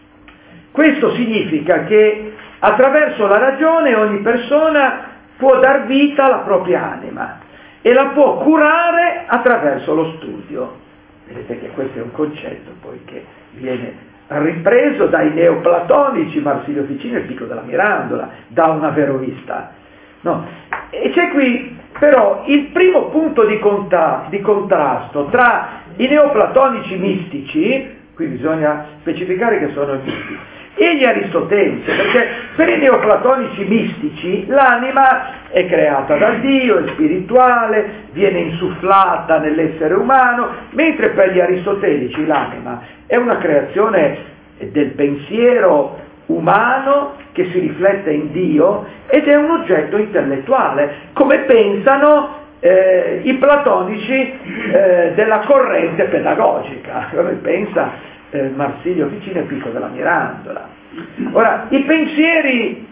questo significa che attraverso la ragione ogni persona può dar vita alla propria anima e la può curare attraverso lo studio. Vedete che questo è un concetto poi che viene ripreso dai neoplatonici Marsilio Ficino e Pico della Mirandola, da un averroista. No? E c'è qui però il primo punto di, conta, di contrasto tra i neoplatonici mistici, qui bisogna specificare che sono mistici, e gli aristotelici, perché per i neoplatonici mistici l'anima è creata da Dio, è spirituale, viene insufflata nell'essere umano, mentre per gli aristotelici l'anima è una creazione del pensiero umano che si riflette in Dio ed è un oggetto intellettuale, come pensano eh, i platonici eh, della corrente pedagogica, come pensa eh, Marsilio Ficino e Pico della Mirandola. Ora, i pensieri,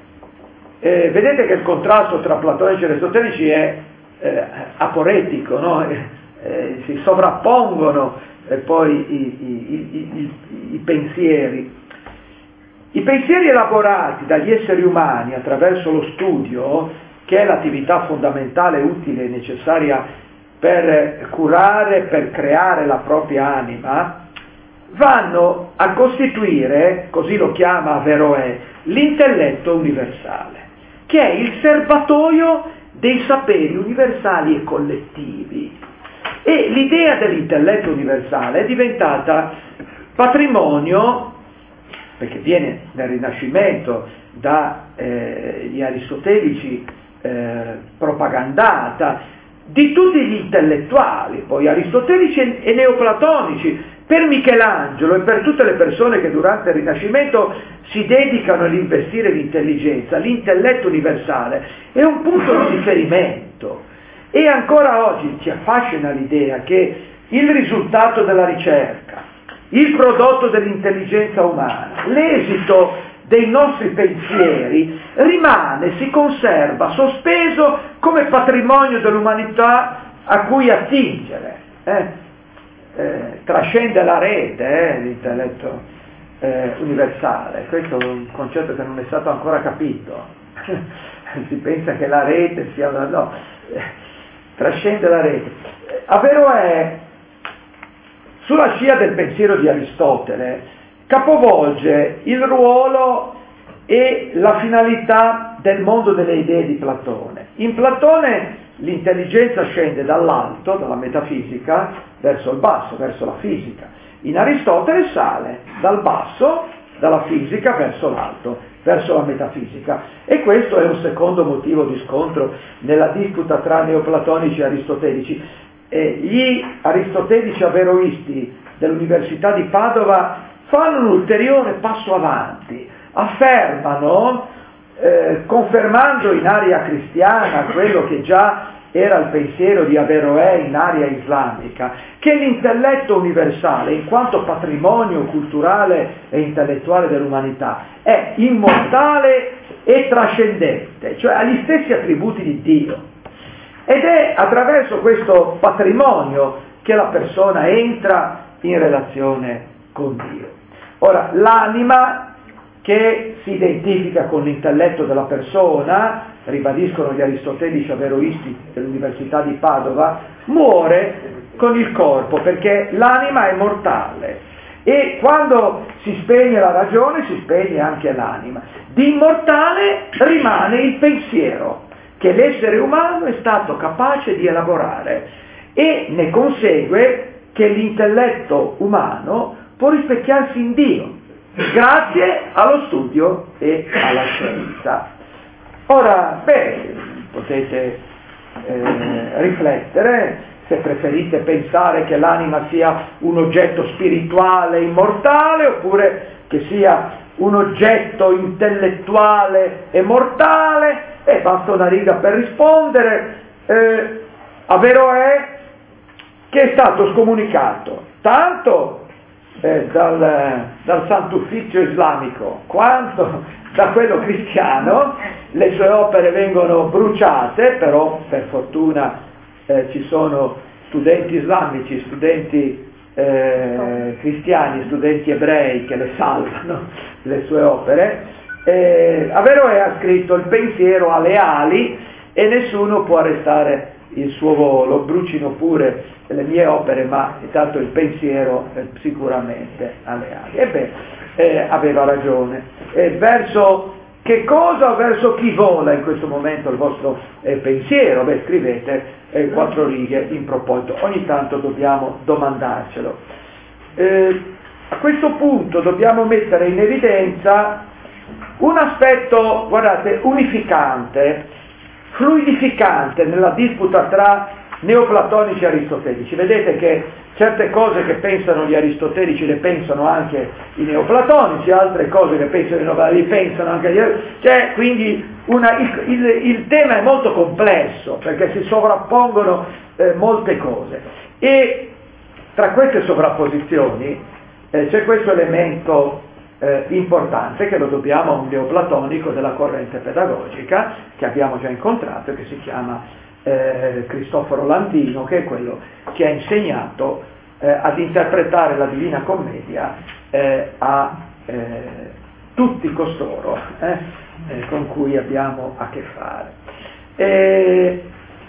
eh, vedete che il contrasto tra platonici e aristotelici è eh, aporetico, no? eh, eh, si sovrappongono eh, poi i, i, i, i, i pensieri. I pensieri elaborati dagli esseri umani attraverso lo studio, che è l'attività fondamentale, utile e necessaria per curare, per creare la propria anima, vanno a costituire, così lo chiama Averroè, l'intelletto universale, che è il serbatoio dei saperi universali e collettivi. E l'idea dell'intelletto universale è diventata patrimonio, perché viene nel Rinascimento dagli eh, aristotelici eh, propagandata, di tutti gli intellettuali, poi aristotelici e, e neoplatonici. Per Michelangelo e per tutte le persone che durante il Rinascimento si dedicano all'investire l'intelligenza, l'intelletto universale è un punto di riferimento. E ancora oggi ci affascina l'idea che il risultato della ricerca, il prodotto dell'intelligenza umana, l'esito dei nostri pensieri rimane, si conserva sospeso come patrimonio dell'umanità a cui attingere. Eh? Eh, trascende la rete, eh, l'intelletto eh, universale. Questo è un concetto che non è stato ancora capito. Si pensa che la rete sia una... no, eh, trascende la rete. Averroè, sulla scia del pensiero di Aristotele, capovolge il ruolo e la finalità del mondo delle idee di Platone. In Platone l'intelligenza scende dall'alto, dalla metafisica, verso il basso, verso la fisica. In Aristotele sale dal basso, dalla fisica, verso l'alto, verso la metafisica. E questo è un secondo motivo di scontro nella disputa tra neoplatonici e aristotelici. E gli aristotelici averroisti dell'Università di Padova fanno un ulteriore passo avanti, affermano, eh, confermando in area cristiana quello che già era il pensiero di Averroè in area islamica, che l'intelletto universale, in quanto patrimonio culturale e intellettuale dell'umanità, è immortale e trascendente, cioè ha gli stessi attributi di Dio. Ed è attraverso questo patrimonio che la persona entra in relazione con Dio. Ora, l'anima che si identifica con l'intelletto della persona, ribadiscono gli aristotelici averroisti dell'Università di Padova, muore con il corpo, perché l'anima è mortale e quando si spegne la ragione si spegne anche l'anima. Di immortale rimane il pensiero che l'essere umano è stato capace di elaborare e ne consegue che l'intelletto umano può rispecchiarsi in Dio. grazie allo studio e alla scienza. Ora, beh, potete eh, riflettere, se preferite pensare che l'anima sia un oggetto spirituale immortale oppure che sia un oggetto intellettuale e mortale, e basta una riga per rispondere. Eh, Averroè, che è stato scomunicato tanto eh, dal, dal Santo Ufficio islamico quanto da quello cristiano, le sue opere vengono bruciate, però per fortuna eh, ci sono studenti islamici, studenti eh, cristiani, studenti ebrei che le salvano, le sue opere. Eh, Averroè ha scritto il pensiero alle ali e nessuno può arrestare il suo volo, brucino pure le mie opere, ma intanto il pensiero eh, sicuramente alle ali. Ebbene, eh, aveva ragione. Eh, verso che cosa o verso chi vola in questo momento il vostro eh, pensiero? Beh, scrivete eh, quattro righe in proposito, ogni tanto dobbiamo domandarcelo. Eh, a questo punto dobbiamo mettere in evidenza un aspetto, guardate, unificante, fluidificante nella disputa tra neoplatonici e aristotelici. Vedete che certe cose che pensano gli aristotelici le pensano anche i neoplatonici, altre cose che pensano i neoplatonici le pensano anche gli aristotelici. C'è quindi una, il, il, il tema è molto complesso perché si sovrappongono eh, molte cose, e tra queste sovrapposizioni eh, c'è questo elemento Eh, importante che lo dobbiamo a un neoplatonico della corrente pedagogica che abbiamo già incontrato e che si chiama eh, Cristoforo Landino, che è quello che ha insegnato eh, ad interpretare la Divina Commedia eh, a eh, tutti costoro eh, eh, con cui abbiamo a che fare. E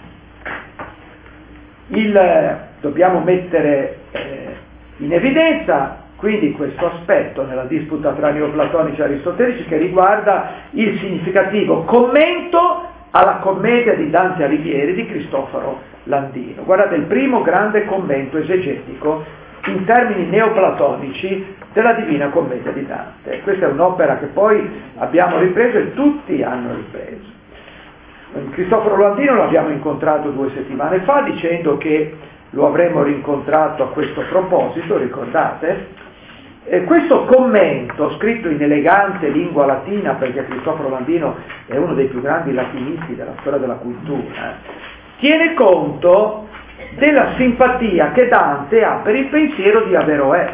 il, dobbiamo mettere eh, in evidenza quindi questo aspetto nella disputa tra neoplatonici e aristotelici che riguarda il significativo commento alla commedia di Dante Alighieri di Cristoforo Landino. Guardate, il primo grande commento esegetico in termini neoplatonici della Divina Commedia di Dante. Questa è un'opera che poi abbiamo ripreso e tutti hanno ripreso. Cristoforo Landino l'abbiamo incontrato due settimane fa dicendo che lo avremmo rincontrato a questo proposito, ricordate? E questo commento, scritto in elegante lingua latina, perché Cristoforo Landino è uno dei più grandi latinisti della storia della cultura, tiene conto della simpatia che Dante ha per il pensiero di Averroè.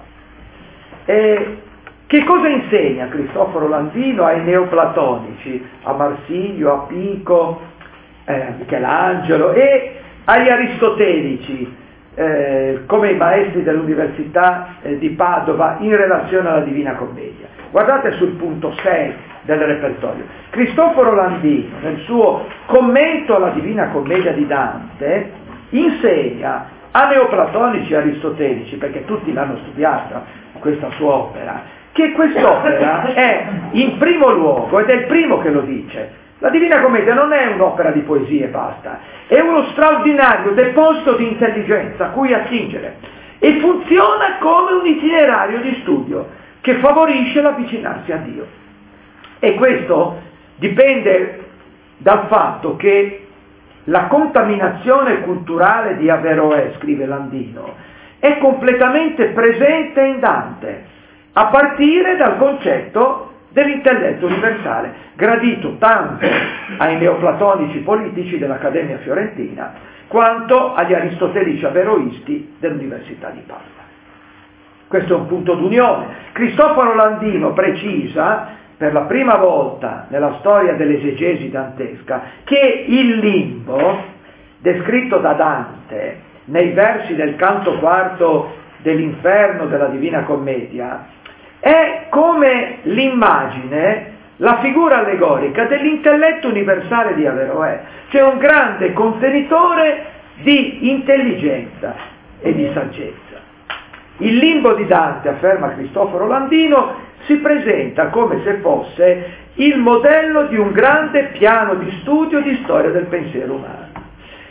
E che cosa insegna Cristoforo Landino ai neoplatonici, a Marsilio, a Pico, eh, a Michelangelo e agli aristotelici, eh, come i maestri dell'Università eh, di Padova in relazione alla Divina Commedia? Guardate sul punto sei del repertorio. Cristoforo Landino, nel suo commento alla Divina Commedia di Dante, insegna a neoplatonici e aristotelici, perché tutti l'hanno studiata questa sua opera, che quest'opera è in primo luogo, ed è il primo che lo dice, la Divina Commedia non è un'opera di poesia e basta, è uno straordinario deposito di intelligenza a cui attingere e funziona come un itinerario di studio che favorisce l'avvicinarsi a Dio. E questo dipende dal fatto che la contaminazione culturale di Averroè, scrive Landino, è completamente presente in Dante, a partire dal concetto dell'intelletto universale, gradito tanto ai neoplatonici politici dell'Accademia Fiorentina quanto agli aristotelici averroisti dell'Università di Padova. Questo è un punto d'unione. Cristoforo Landino precisa per la prima volta nella storia dell'esegesi dantesca che il limbo descritto da Dante nei versi del canto quarto dell'inferno della Divina Commedia è come l'immagine, la figura allegorica dell'intelletto universale di Averroè, cioè un grande contenitore di intelligenza e di saggezza. Il limbo di Dante, afferma Cristoforo Landino, si presenta come se fosse il modello di un grande piano di studio di storia del pensiero umano.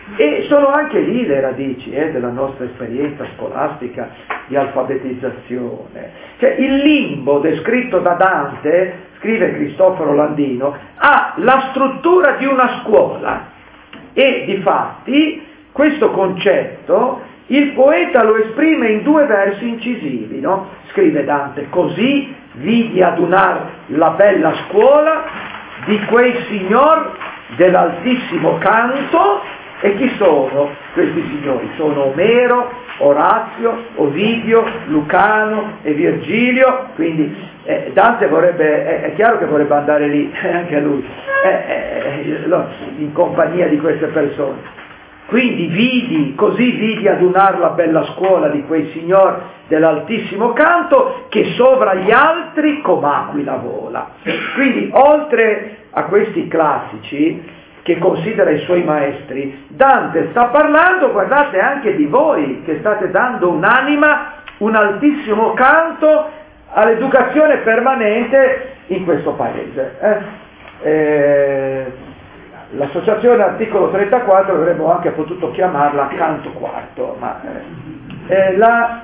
E sono anche lì le radici eh, della nostra esperienza scolastica di alfabetizzazione. Cioè, il limbo descritto da Dante, scrive Cristoforo Landino, ha la struttura di una scuola e difatti questo concetto il poeta lo esprime in due versi incisivi, no? Scrive Dante: così vidi adunar la bella scuola di quei signor dell'altissimo canto. E chi sono questi signori? Sono Omero, Orazio, Ovidio, Lucano e Virgilio, quindi eh, Dante vorrebbe, è, è chiaro che vorrebbe andare lì, anche lui, eh, eh, in compagnia di queste persone. Quindi vidi, così vidi adunar la bella scuola di quei signor dell'altissimo canto, che sovra gli altri com'aquila vola. Quindi oltre a questi classici che considera i suoi maestri, Dante sta parlando, guardate, anche di voi che state dando un'anima, un altissimo canto all'educazione permanente in questo paese. Eh? Eh, l'associazione articolo trentaquattro avremmo anche potuto chiamarla canto quarto, ma eh, eh, la,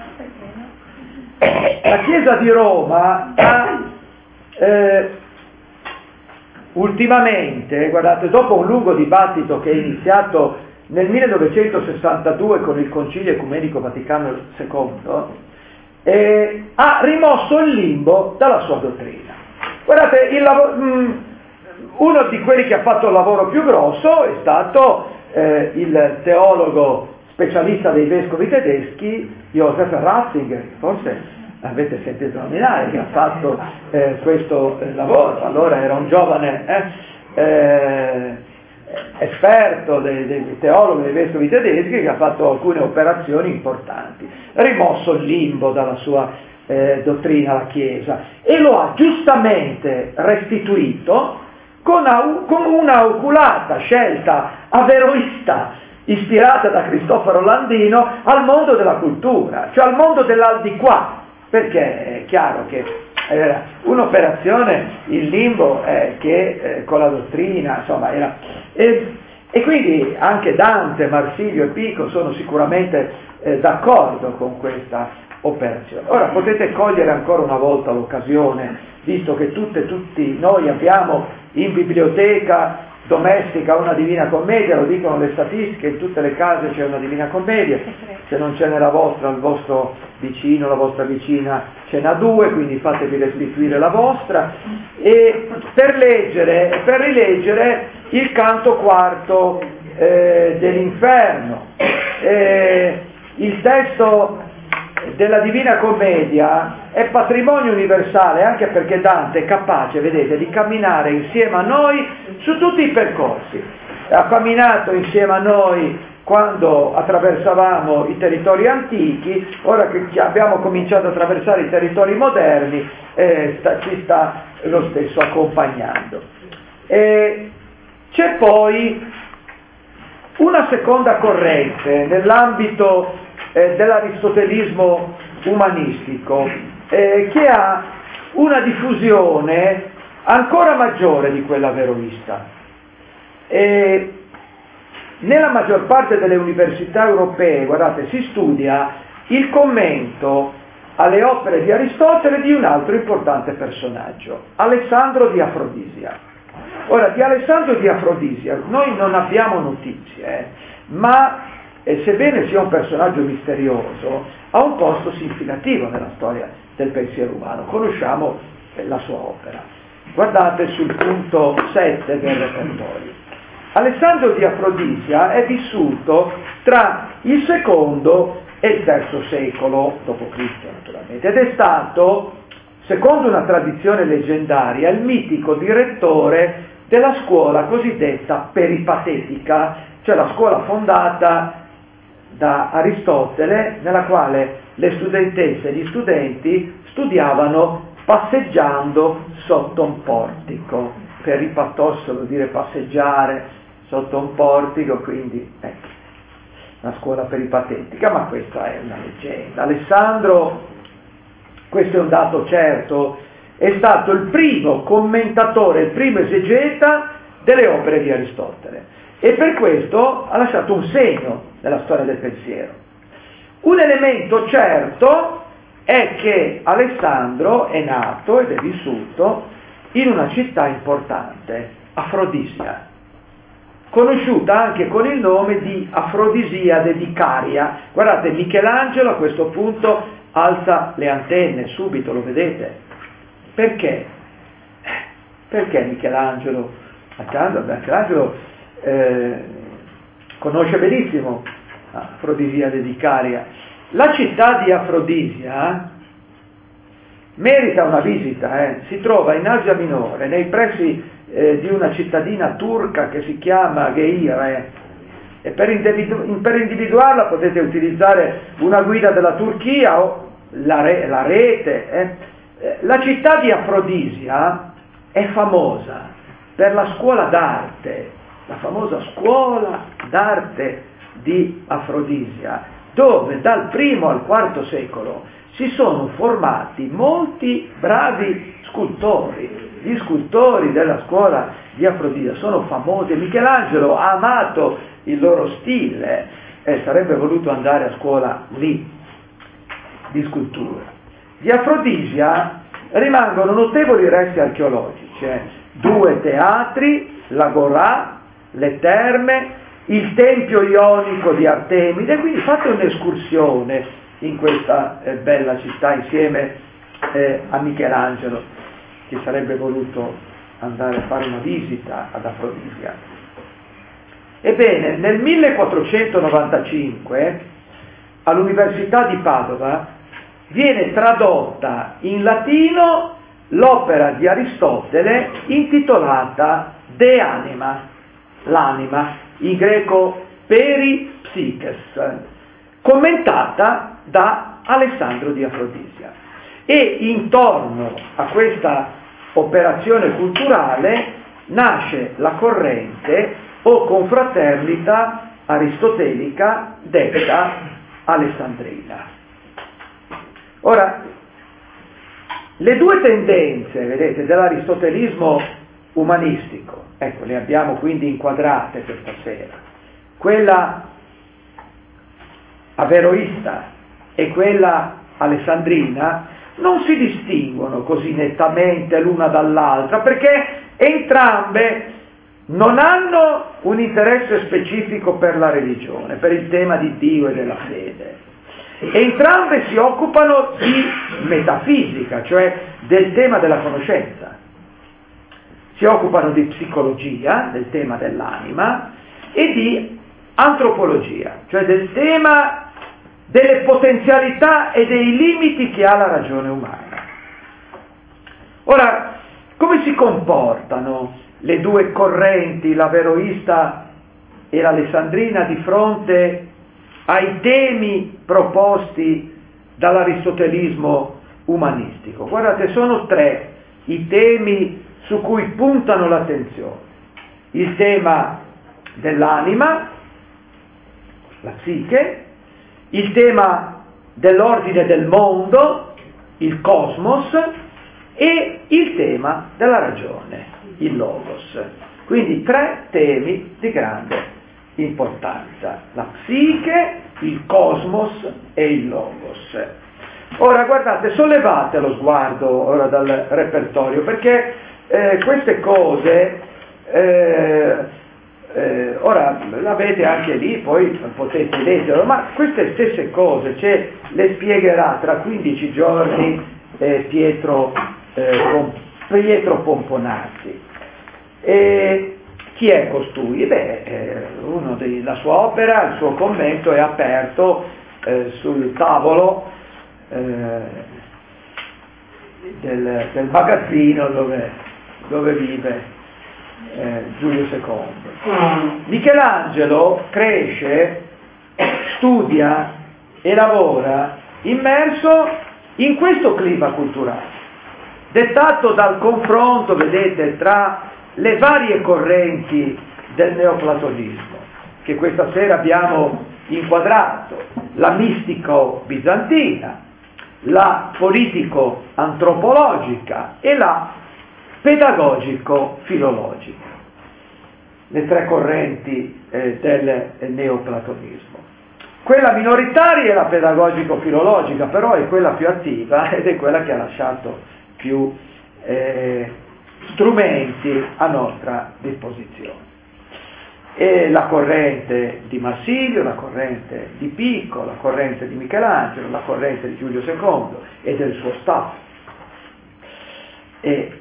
la Chiesa di Roma ha eh, ultimamente, guardate, dopo un lungo dibattito che è iniziato nel millenovecentosessantadue con il Concilio Ecumenico Vaticano secondo, eh, ha rimosso il limbo dalla sua dottrina. Guardate, il lav- mh, uno di quelli che ha fatto il lavoro più grosso è stato eh, il teologo specialista dei vescovi tedeschi Joseph Ratzinger, forse avete sentito nominare, che ha fatto eh, questo eh, lavoro. Allora era un giovane eh, eh, esperto dei, dei teologi dei vescovi tedeschi che ha fatto alcune operazioni importanti, rimosso il limbo dalla sua eh, dottrina alla Chiesa e lo ha giustamente restituito con, au, con una oculata scelta averroista ispirata da Cristoforo Landino al mondo della cultura, cioè al mondo dell'aldilà. Perché è chiaro che eh, un'operazione, il limbo, eh, che eh, con la dottrina, insomma, era... E, e quindi anche Dante, Marsilio e Pico sono sicuramente eh, d'accordo con questa operazione. Ora potete cogliere ancora una volta l'occasione, visto che tutte, tutti noi abbiamo in biblioteca domestica una Divina Commedia, lo dicono le statistiche, in tutte le case c'è una Divina Commedia, se non c'è nella vostra, il vostro vicino, la vostra vicina ce n'ha due, quindi fatevi restituire la vostra, e per leggere, per rileggere il canto quarto eh, dell'Inferno. Eh, il testo della Divina Commedia è patrimonio universale, anche perché Dante è capace, vedete, di camminare insieme a noi su tutti i percorsi. Ha camminato insieme a noi quando attraversavamo i territori antichi, ora che abbiamo cominciato a attraversare i territori moderni, eh, sta, ci sta lo stesso accompagnando. E c'è poi una seconda corrente nell'ambito eh, dell'aristotelismo umanistico eh, che ha una diffusione ancora maggiore di quella averroista. E nella maggior parte delle università europee, guardate, si studia il commento alle opere di Aristotele di un altro importante personaggio, Alessandro di Afrodisia. Ora, di Alessandro di Afrodisia noi non abbiamo notizie, eh, ma eh, sebbene sia un personaggio misterioso, ha un posto significativo nella storia del pensiero umano. Conosciamo eh, la sua opera. Guardate sul punto sette del repertorio. Alessandro di Afrodisia è vissuto tra il secondo e il terzo secolo dopo Cristo, naturalmente, ed è stato, secondo una tradizione leggendaria, il mitico direttore della scuola cosiddetta peripatetica, cioè la scuola fondata da Aristotele, nella quale le studentesse e gli studenti studiavano passeggiando sotto un portico. Peripatos vuol dire passeggiare sotto un portico, quindi ecco, una scuola peripatetica, ma questa è una leggenda. Alessandro, questo è un dato certo, è stato il primo commentatore, il primo esegeta delle opere di Aristotele, e per questo ha lasciato un segno nella storia del pensiero. Un elemento certo è che Alessandro è nato ed è vissuto in una città importante, Afrodisia, conosciuta anche con il nome di Afrodisiade di Caria. Guardate, Michelangelo a questo punto alza le antenne, subito, lo vedete? Perché? Perché Michelangelo? Michelangelo eh, conosce benissimo Afrodisiade di Caria. La città di Afrodisia merita una visita, eh. Si trova in Asia Minore, nei pressi eh, di una cittadina turca che si chiama Geire, e per, individu- per individuarla potete utilizzare una guida della Turchia o la, re- la rete. Eh. La città di Afrodisia è famosa per la scuola d'arte, la famosa scuola d'arte di Afrodisia, dove dal primo al quarto secolo si sono formati molti bravi scultori. Gli scultori della scuola di Afrodisia sono famosi. Michelangelo ha amato il loro stile e sarebbe voluto andare a scuola lì di scultura. Di Afrodisia rimangono notevoli resti archeologici, eh. due teatri, l'agorà, le terme, il tempio ionico di Artemide. Quindi fate un'escursione in questa eh, bella città insieme eh, a Michelangelo, che sarebbe voluto andare a fare una visita ad Afrodisia. Ebbene, nel millequattrocentonovantacinque all'Università di Padova viene tradotta in latino l'opera di Aristotele intitolata De Anima, l'anima, in greco Peri Psiches, commentata da Alessandro di Afrodisia. E intorno a questa operazione culturale nasce la corrente o confraternita aristotelica detta alessandrina. Ora, le due tendenze, vedete, dell'aristotelismo umanistico, ecco, le abbiamo quindi inquadrate questa sera, quella averroista e quella alessandrina, non si distinguono così nettamente l'una dall'altra, perché entrambe non hanno un interesse specifico per la religione, per il tema di Dio e della fede. Entrambe si occupano di metafisica, cioè del tema della conoscenza. Si occupano di psicologia, del tema dell'anima, e di antropologia, cioè del tema delle potenzialità e dei limiti che ha la ragione umana. Ora, come si comportano le due correnti, l'averroista e l'alessandrina, di fronte ai temi proposti dall'aristotelismo umanistico? Guardate, sono tre i temi su cui puntano l'attenzione: il tema dell'anima, la psiche, il tema dell'ordine del mondo, il cosmos, e il tema della ragione, il logos. Quindi tre temi di grande importanza: la psiche, il cosmos e il logos. Ora guardate, sollevate lo sguardo ora dal repertorio, perché eh, queste cose eh, Eh, ora l'avete anche lì, poi potete leggerlo, ma queste stesse cose ce le spiegherà tra quindici giorni eh, Pietro, eh, Pom- Pietro Pomponazzi. E chi è costui? Beh, eh, uno dei, la sua opera, il suo commento è aperto eh, sul tavolo eh, del, del magazzino dove, dove vive Eh, Giulio secondo. Michelangelo cresce, studia e lavora immerso in questo clima culturale, dettato dal confronto, vedete, tra le varie correnti del neoplatonismo, che questa sera abbiamo inquadrato: la mistico-bizantina, la politico-antropologica e la pedagogico-filologica. le tre correnti eh, del neoplatonismo. Quella minoritaria è la pedagogico-filologica, però è quella più attiva ed è quella che ha lasciato più eh, strumenti a nostra disposizione. E la corrente di Marsilio, la corrente di Pico, la corrente di Michelangelo, la corrente di Giulio secondo e del suo staff. E,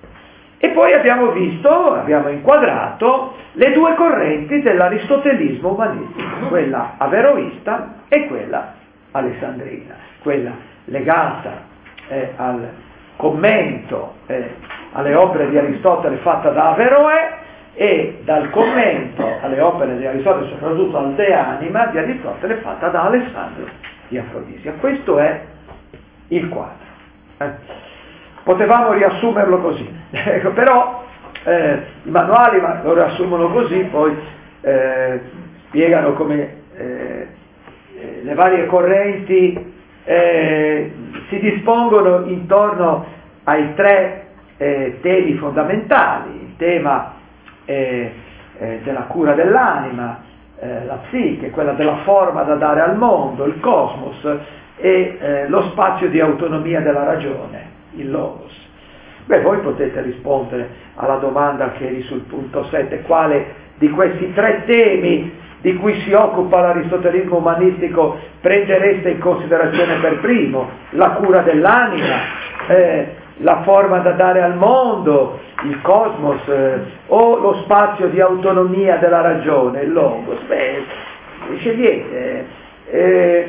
e poi abbiamo visto, abbiamo inquadrato le due correnti dell'aristotelismo umanistico, quella averroista e quella alessandrina, quella legata eh, al commento eh, alle opere di Aristotele fatta da Averroè e dal commento alle opere di Aristotele, soprattutto al De Anima di Aristotele, fatta da Alessandro di Afrodisia. Questo è il quadro. Eh. Potevamo riassumerlo così, ecco, però eh, i manuali lo riassumono così, poi eh, spiegano come eh, le varie correnti eh, si dispongono intorno ai tre eh, temi fondamentali: il tema eh, eh, della cura dell'anima, eh, la psiche, quella della forma da dare al mondo, il cosmos, e eh, lo spazio di autonomia della ragione, il logos. Beh, voi potete rispondere alla domanda che eri sul punto sette: quale di questi tre temi di cui si occupa l'aristotelismo umanistico prendereste in considerazione per primo? La cura dell'anima, eh, la forma da dare al mondo, il cosmos, eh, o lo spazio di autonomia della ragione, il logos? Beh, scegliete eh,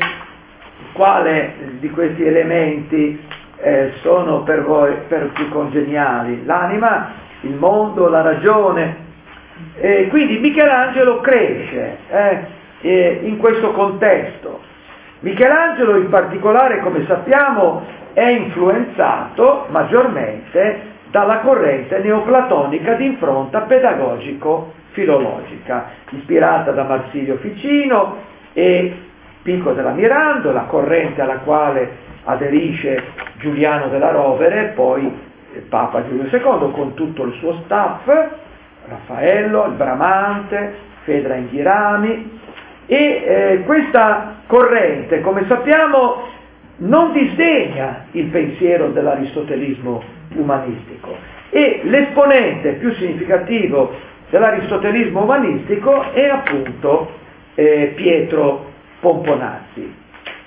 quale di questi elementi eh, sono per voi per più congeniali: l'anima, il mondo, la ragione. E quindi Michelangelo cresce eh, eh, in questo contesto. Michelangelo in particolare, come sappiamo, è influenzato maggiormente dalla corrente neoplatonica di impronta pedagogico-filologica, ispirata da Marsilio Ficino e Pico della Mirandola, corrente alla quale aderisce Giuliano della Rovere e poi Papa Giulio secondo con tutto il suo staff, Raffaello, il Bramante, Fedra Inghirami, e eh, questa corrente, come sappiamo, non disdegna il pensiero dell'aristotelismo umanistico, e l'esponente più significativo dell'aristotelismo umanistico è appunto eh, Pietro Pomponazzi.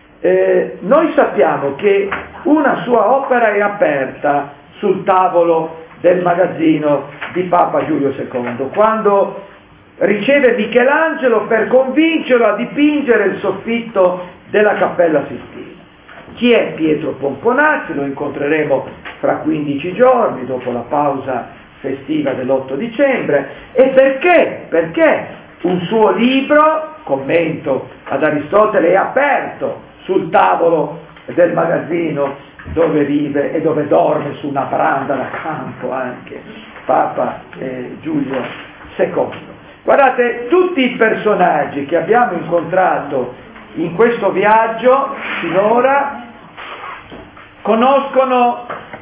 Eh, noi sappiamo che una sua opera è aperta sul tavolo del magazzino di Papa Giulio secondo, quando riceve Michelangelo per convincerlo a dipingere il soffitto della Cappella Sistina. Chi è Pietro Pomponazzi? Lo incontreremo fra quindici giorni, dopo la pausa festiva dell'otto dicembre. E perché? Perché un suo libro, commento ad Aristotele, è aperto sul tavolo del magazzino dove vive e dove dorme su una branda da campo anche Papa eh, Giulio secondo. Guardate, tutti i personaggi che abbiamo incontrato in questo viaggio finora conoscono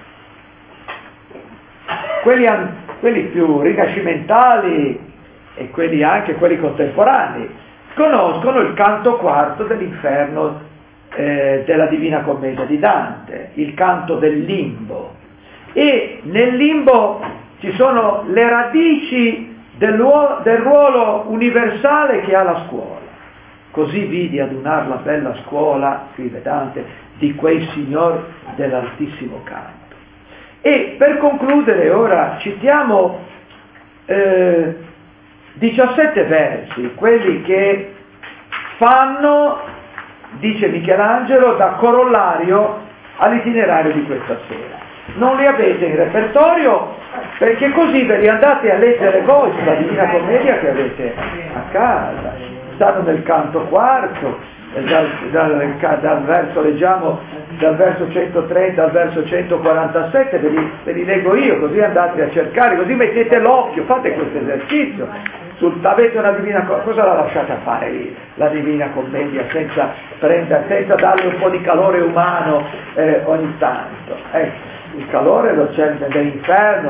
quelli, quelli più rinascimentali e quelli anche quelli contemporanei, conoscono il canto quarto dell'inferno eh, della Divina Commedia di Dante, il canto del limbo, e nel limbo ci sono le radici del, del ruolo universale che ha la scuola. Così vidi adunar la bella scuola, scrive Dante, di quei signor dell'altissimo canto. E per concludere ora citiamo eh, diciassette versi, quelli che fanno, dice Michelangelo, da corollario all'itinerario di questa sera. Non li avete in repertorio perché così ve li andate a leggere voi sulla Divina Commedia che avete a casa. Stanno nel canto quarto, dal, dal, dal verso, leggiamo dal verso centotrenta al verso centoquarantasette, ve li, ve li leggo io, così andate a cercare, così mettete l'occhio, fate questo esercizio. Sul, avete una divina, cosa la lasciate a fare lì, la Divina Commedia, senza, prendere, senza darle un po' di calore umano eh, ogni tanto? Ecco, il calore lo c'è nell'inferno,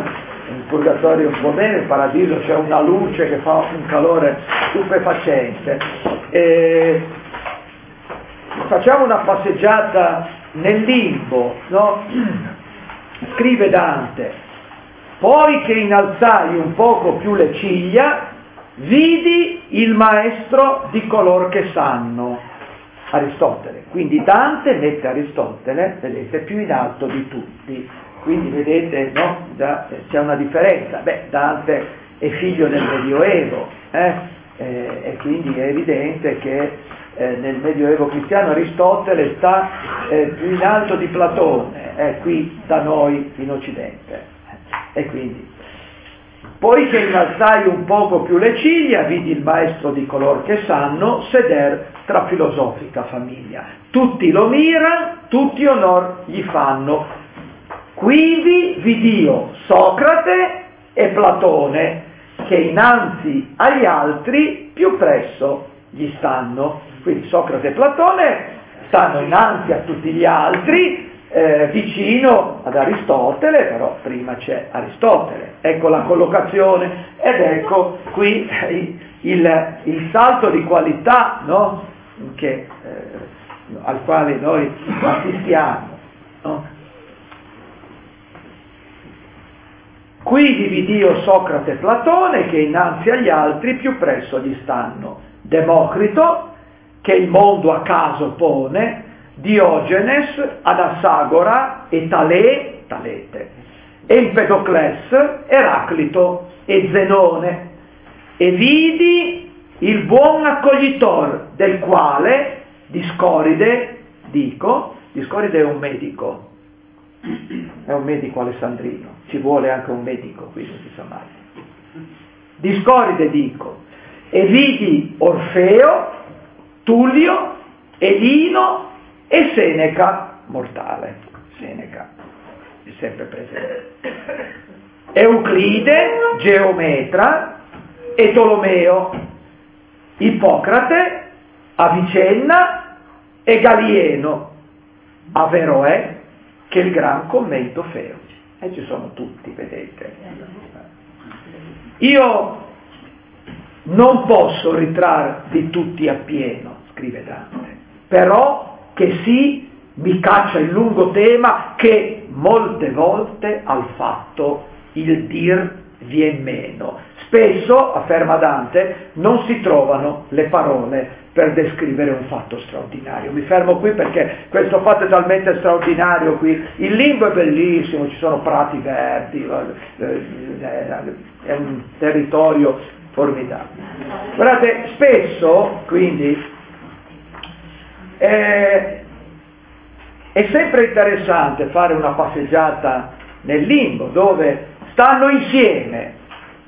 in purgatorio un po' meno, in paradiso c'è una luce che fa un calore stupefacente. E facciamo una passeggiata nel limbo, no? Scrive Dante: poi che innalzai un poco più le ciglia, vidi il maestro di color che sanno. Aristotele. Quindi Dante mette Aristotele, vedete, più in alto di tutti. Quindi vedete, no? Già c'è una differenza. Beh, Dante è figlio del Medioevo, eh? Eh, e quindi è evidente che eh, nel Medioevo cristiano Aristotele sta eh, più in alto di Platone, eh, qui da noi in Occidente. E quindi, poi che innalzai un poco più le ciglia, vidi il maestro di color che sanno seder tra filosofica famiglia. Tutti lo miran, tutti onor gli fanno. Quivi vidio Socrate e Platone, che innanzi agli altri più presso gli stanno. Quindi Socrate e Platone stanno innanzi a tutti gli altri, eh, vicino ad Aristotele, però prima c'è Aristotele. Ecco la collocazione, ed ecco qui il, il salto di qualità, no? Che, eh, al quale noi assistiamo, no? Qui dividio Socrate e Platone, che innanzi agli altri più presso gli stanno. Democrito, che il mondo a caso pone, Diogenes, Anassagora e Talè, Talete, Empedocles, Eraclito e Zenone. E vidi il buon accoglitor, del quale Discoride, dico, Discoride è un medico, è un medico alessandrino, ci vuole anche un medico qui, non si sa mai. Discoride dico, e vidi Orfeo, Tullio, Elino e Seneca, mortale, Seneca, è sempre presente, Euclide, geometra, e Tolomeo, Ippocrate, Avicenna e Galieno, Averroè, che il gran commento feo. E ci sono tutti, vedete. Io non posso ritrarre di tutti appieno, scrive Dante, però che sì mi caccia il lungo tema che molte volte al fatto il dir vien meno. Spesso, afferma Dante, non si trovano le parole per descrivere un fatto straordinario. Mi fermo qui perché questo fatto è talmente straordinario qui. Il limbo è bellissimo, ci sono prati verdi, è un territorio formidabile. Guardate, spesso, quindi, è, è sempre interessante fare una passeggiata nel limbo, dove stanno insieme.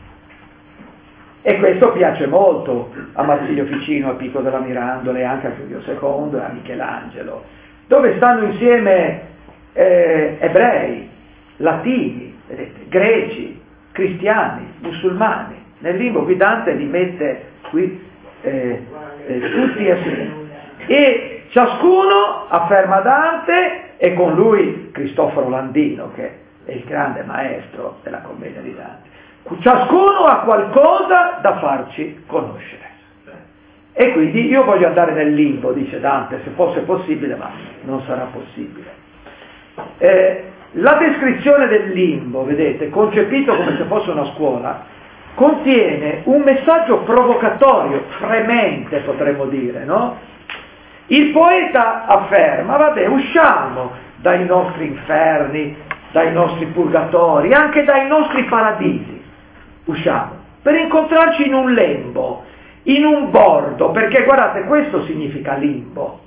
E questo piace molto a Marsilio Ficino, a Pico della Mirandola e anche a Giulio secondo e a Michelangelo, dove stanno insieme eh, ebrei, latini, vedete, greci, cristiani, musulmani. Nel limbo qui Dante li mette qui eh, eh, tutti assieme. E ciascuno, afferma Dante, e con lui Cristoforo Landino, che è il grande maestro della commedia di Dante, ciascuno ha qualcosa da farci conoscere. E quindi io voglio andare nel limbo, dice Dante, se fosse possibile, ma non sarà possibile. Eh, la descrizione del limbo, vedete, concepito come se fosse una scuola, contiene un messaggio provocatorio, fremente potremmo dire, no? Il poeta afferma, vabbè, usciamo dai nostri inferni, dai nostri purgatori, anche dai nostri paradisi. Usciamo, per incontrarci in un lembo, in un bordo, perché guardate, questo significa limbo.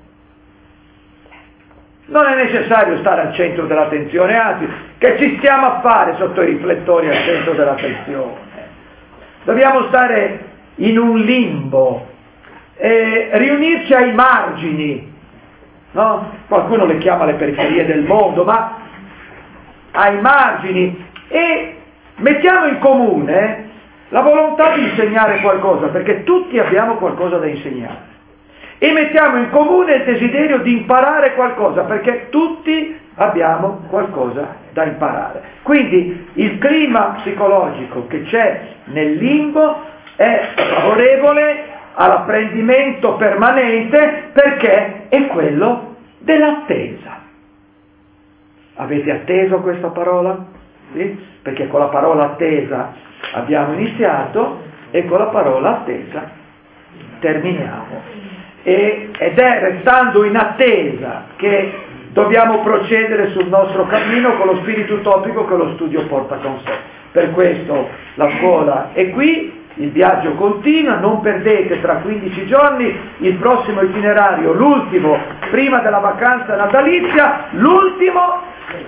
Non è necessario stare al centro dell'attenzione, anzi, che ci stiamo a fare sotto i riflettori al centro dell'attenzione. Dobbiamo stare in un limbo, eh, riunirci ai margini, no? Qualcuno le chiama le periferie del mondo, ma ai margini, e mettiamo in comune la volontà di insegnare qualcosa, perché tutti abbiamo qualcosa da insegnare, e mettiamo in comune il desiderio di imparare qualcosa, perché tutti abbiamo qualcosa da imparare. Quindi il clima psicologico che c'è nel limbo è favorevole all'apprendimento permanente perché è quello dell'attesa. Avete atteso questa parola? Sì? Perché con la parola attesa abbiamo iniziato e con la parola attesa terminiamo. E, ed è restando in attesa che dobbiamo procedere sul nostro cammino con lo spirito utopico che lo studio porta con sé. Per questo la scuola è qui, il viaggio continua, non perdete tra quindici giorni il prossimo itinerario, l'ultimo prima della vacanza natalizia, l'ultimo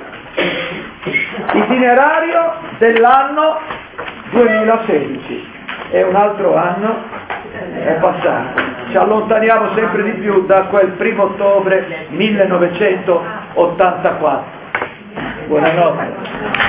itinerario dell'anno duemilasedici. E un altro anno è passato. Ci allontaniamo sempre di più da quel primo ottobre millenovecentottantaquattro. Buonanotte.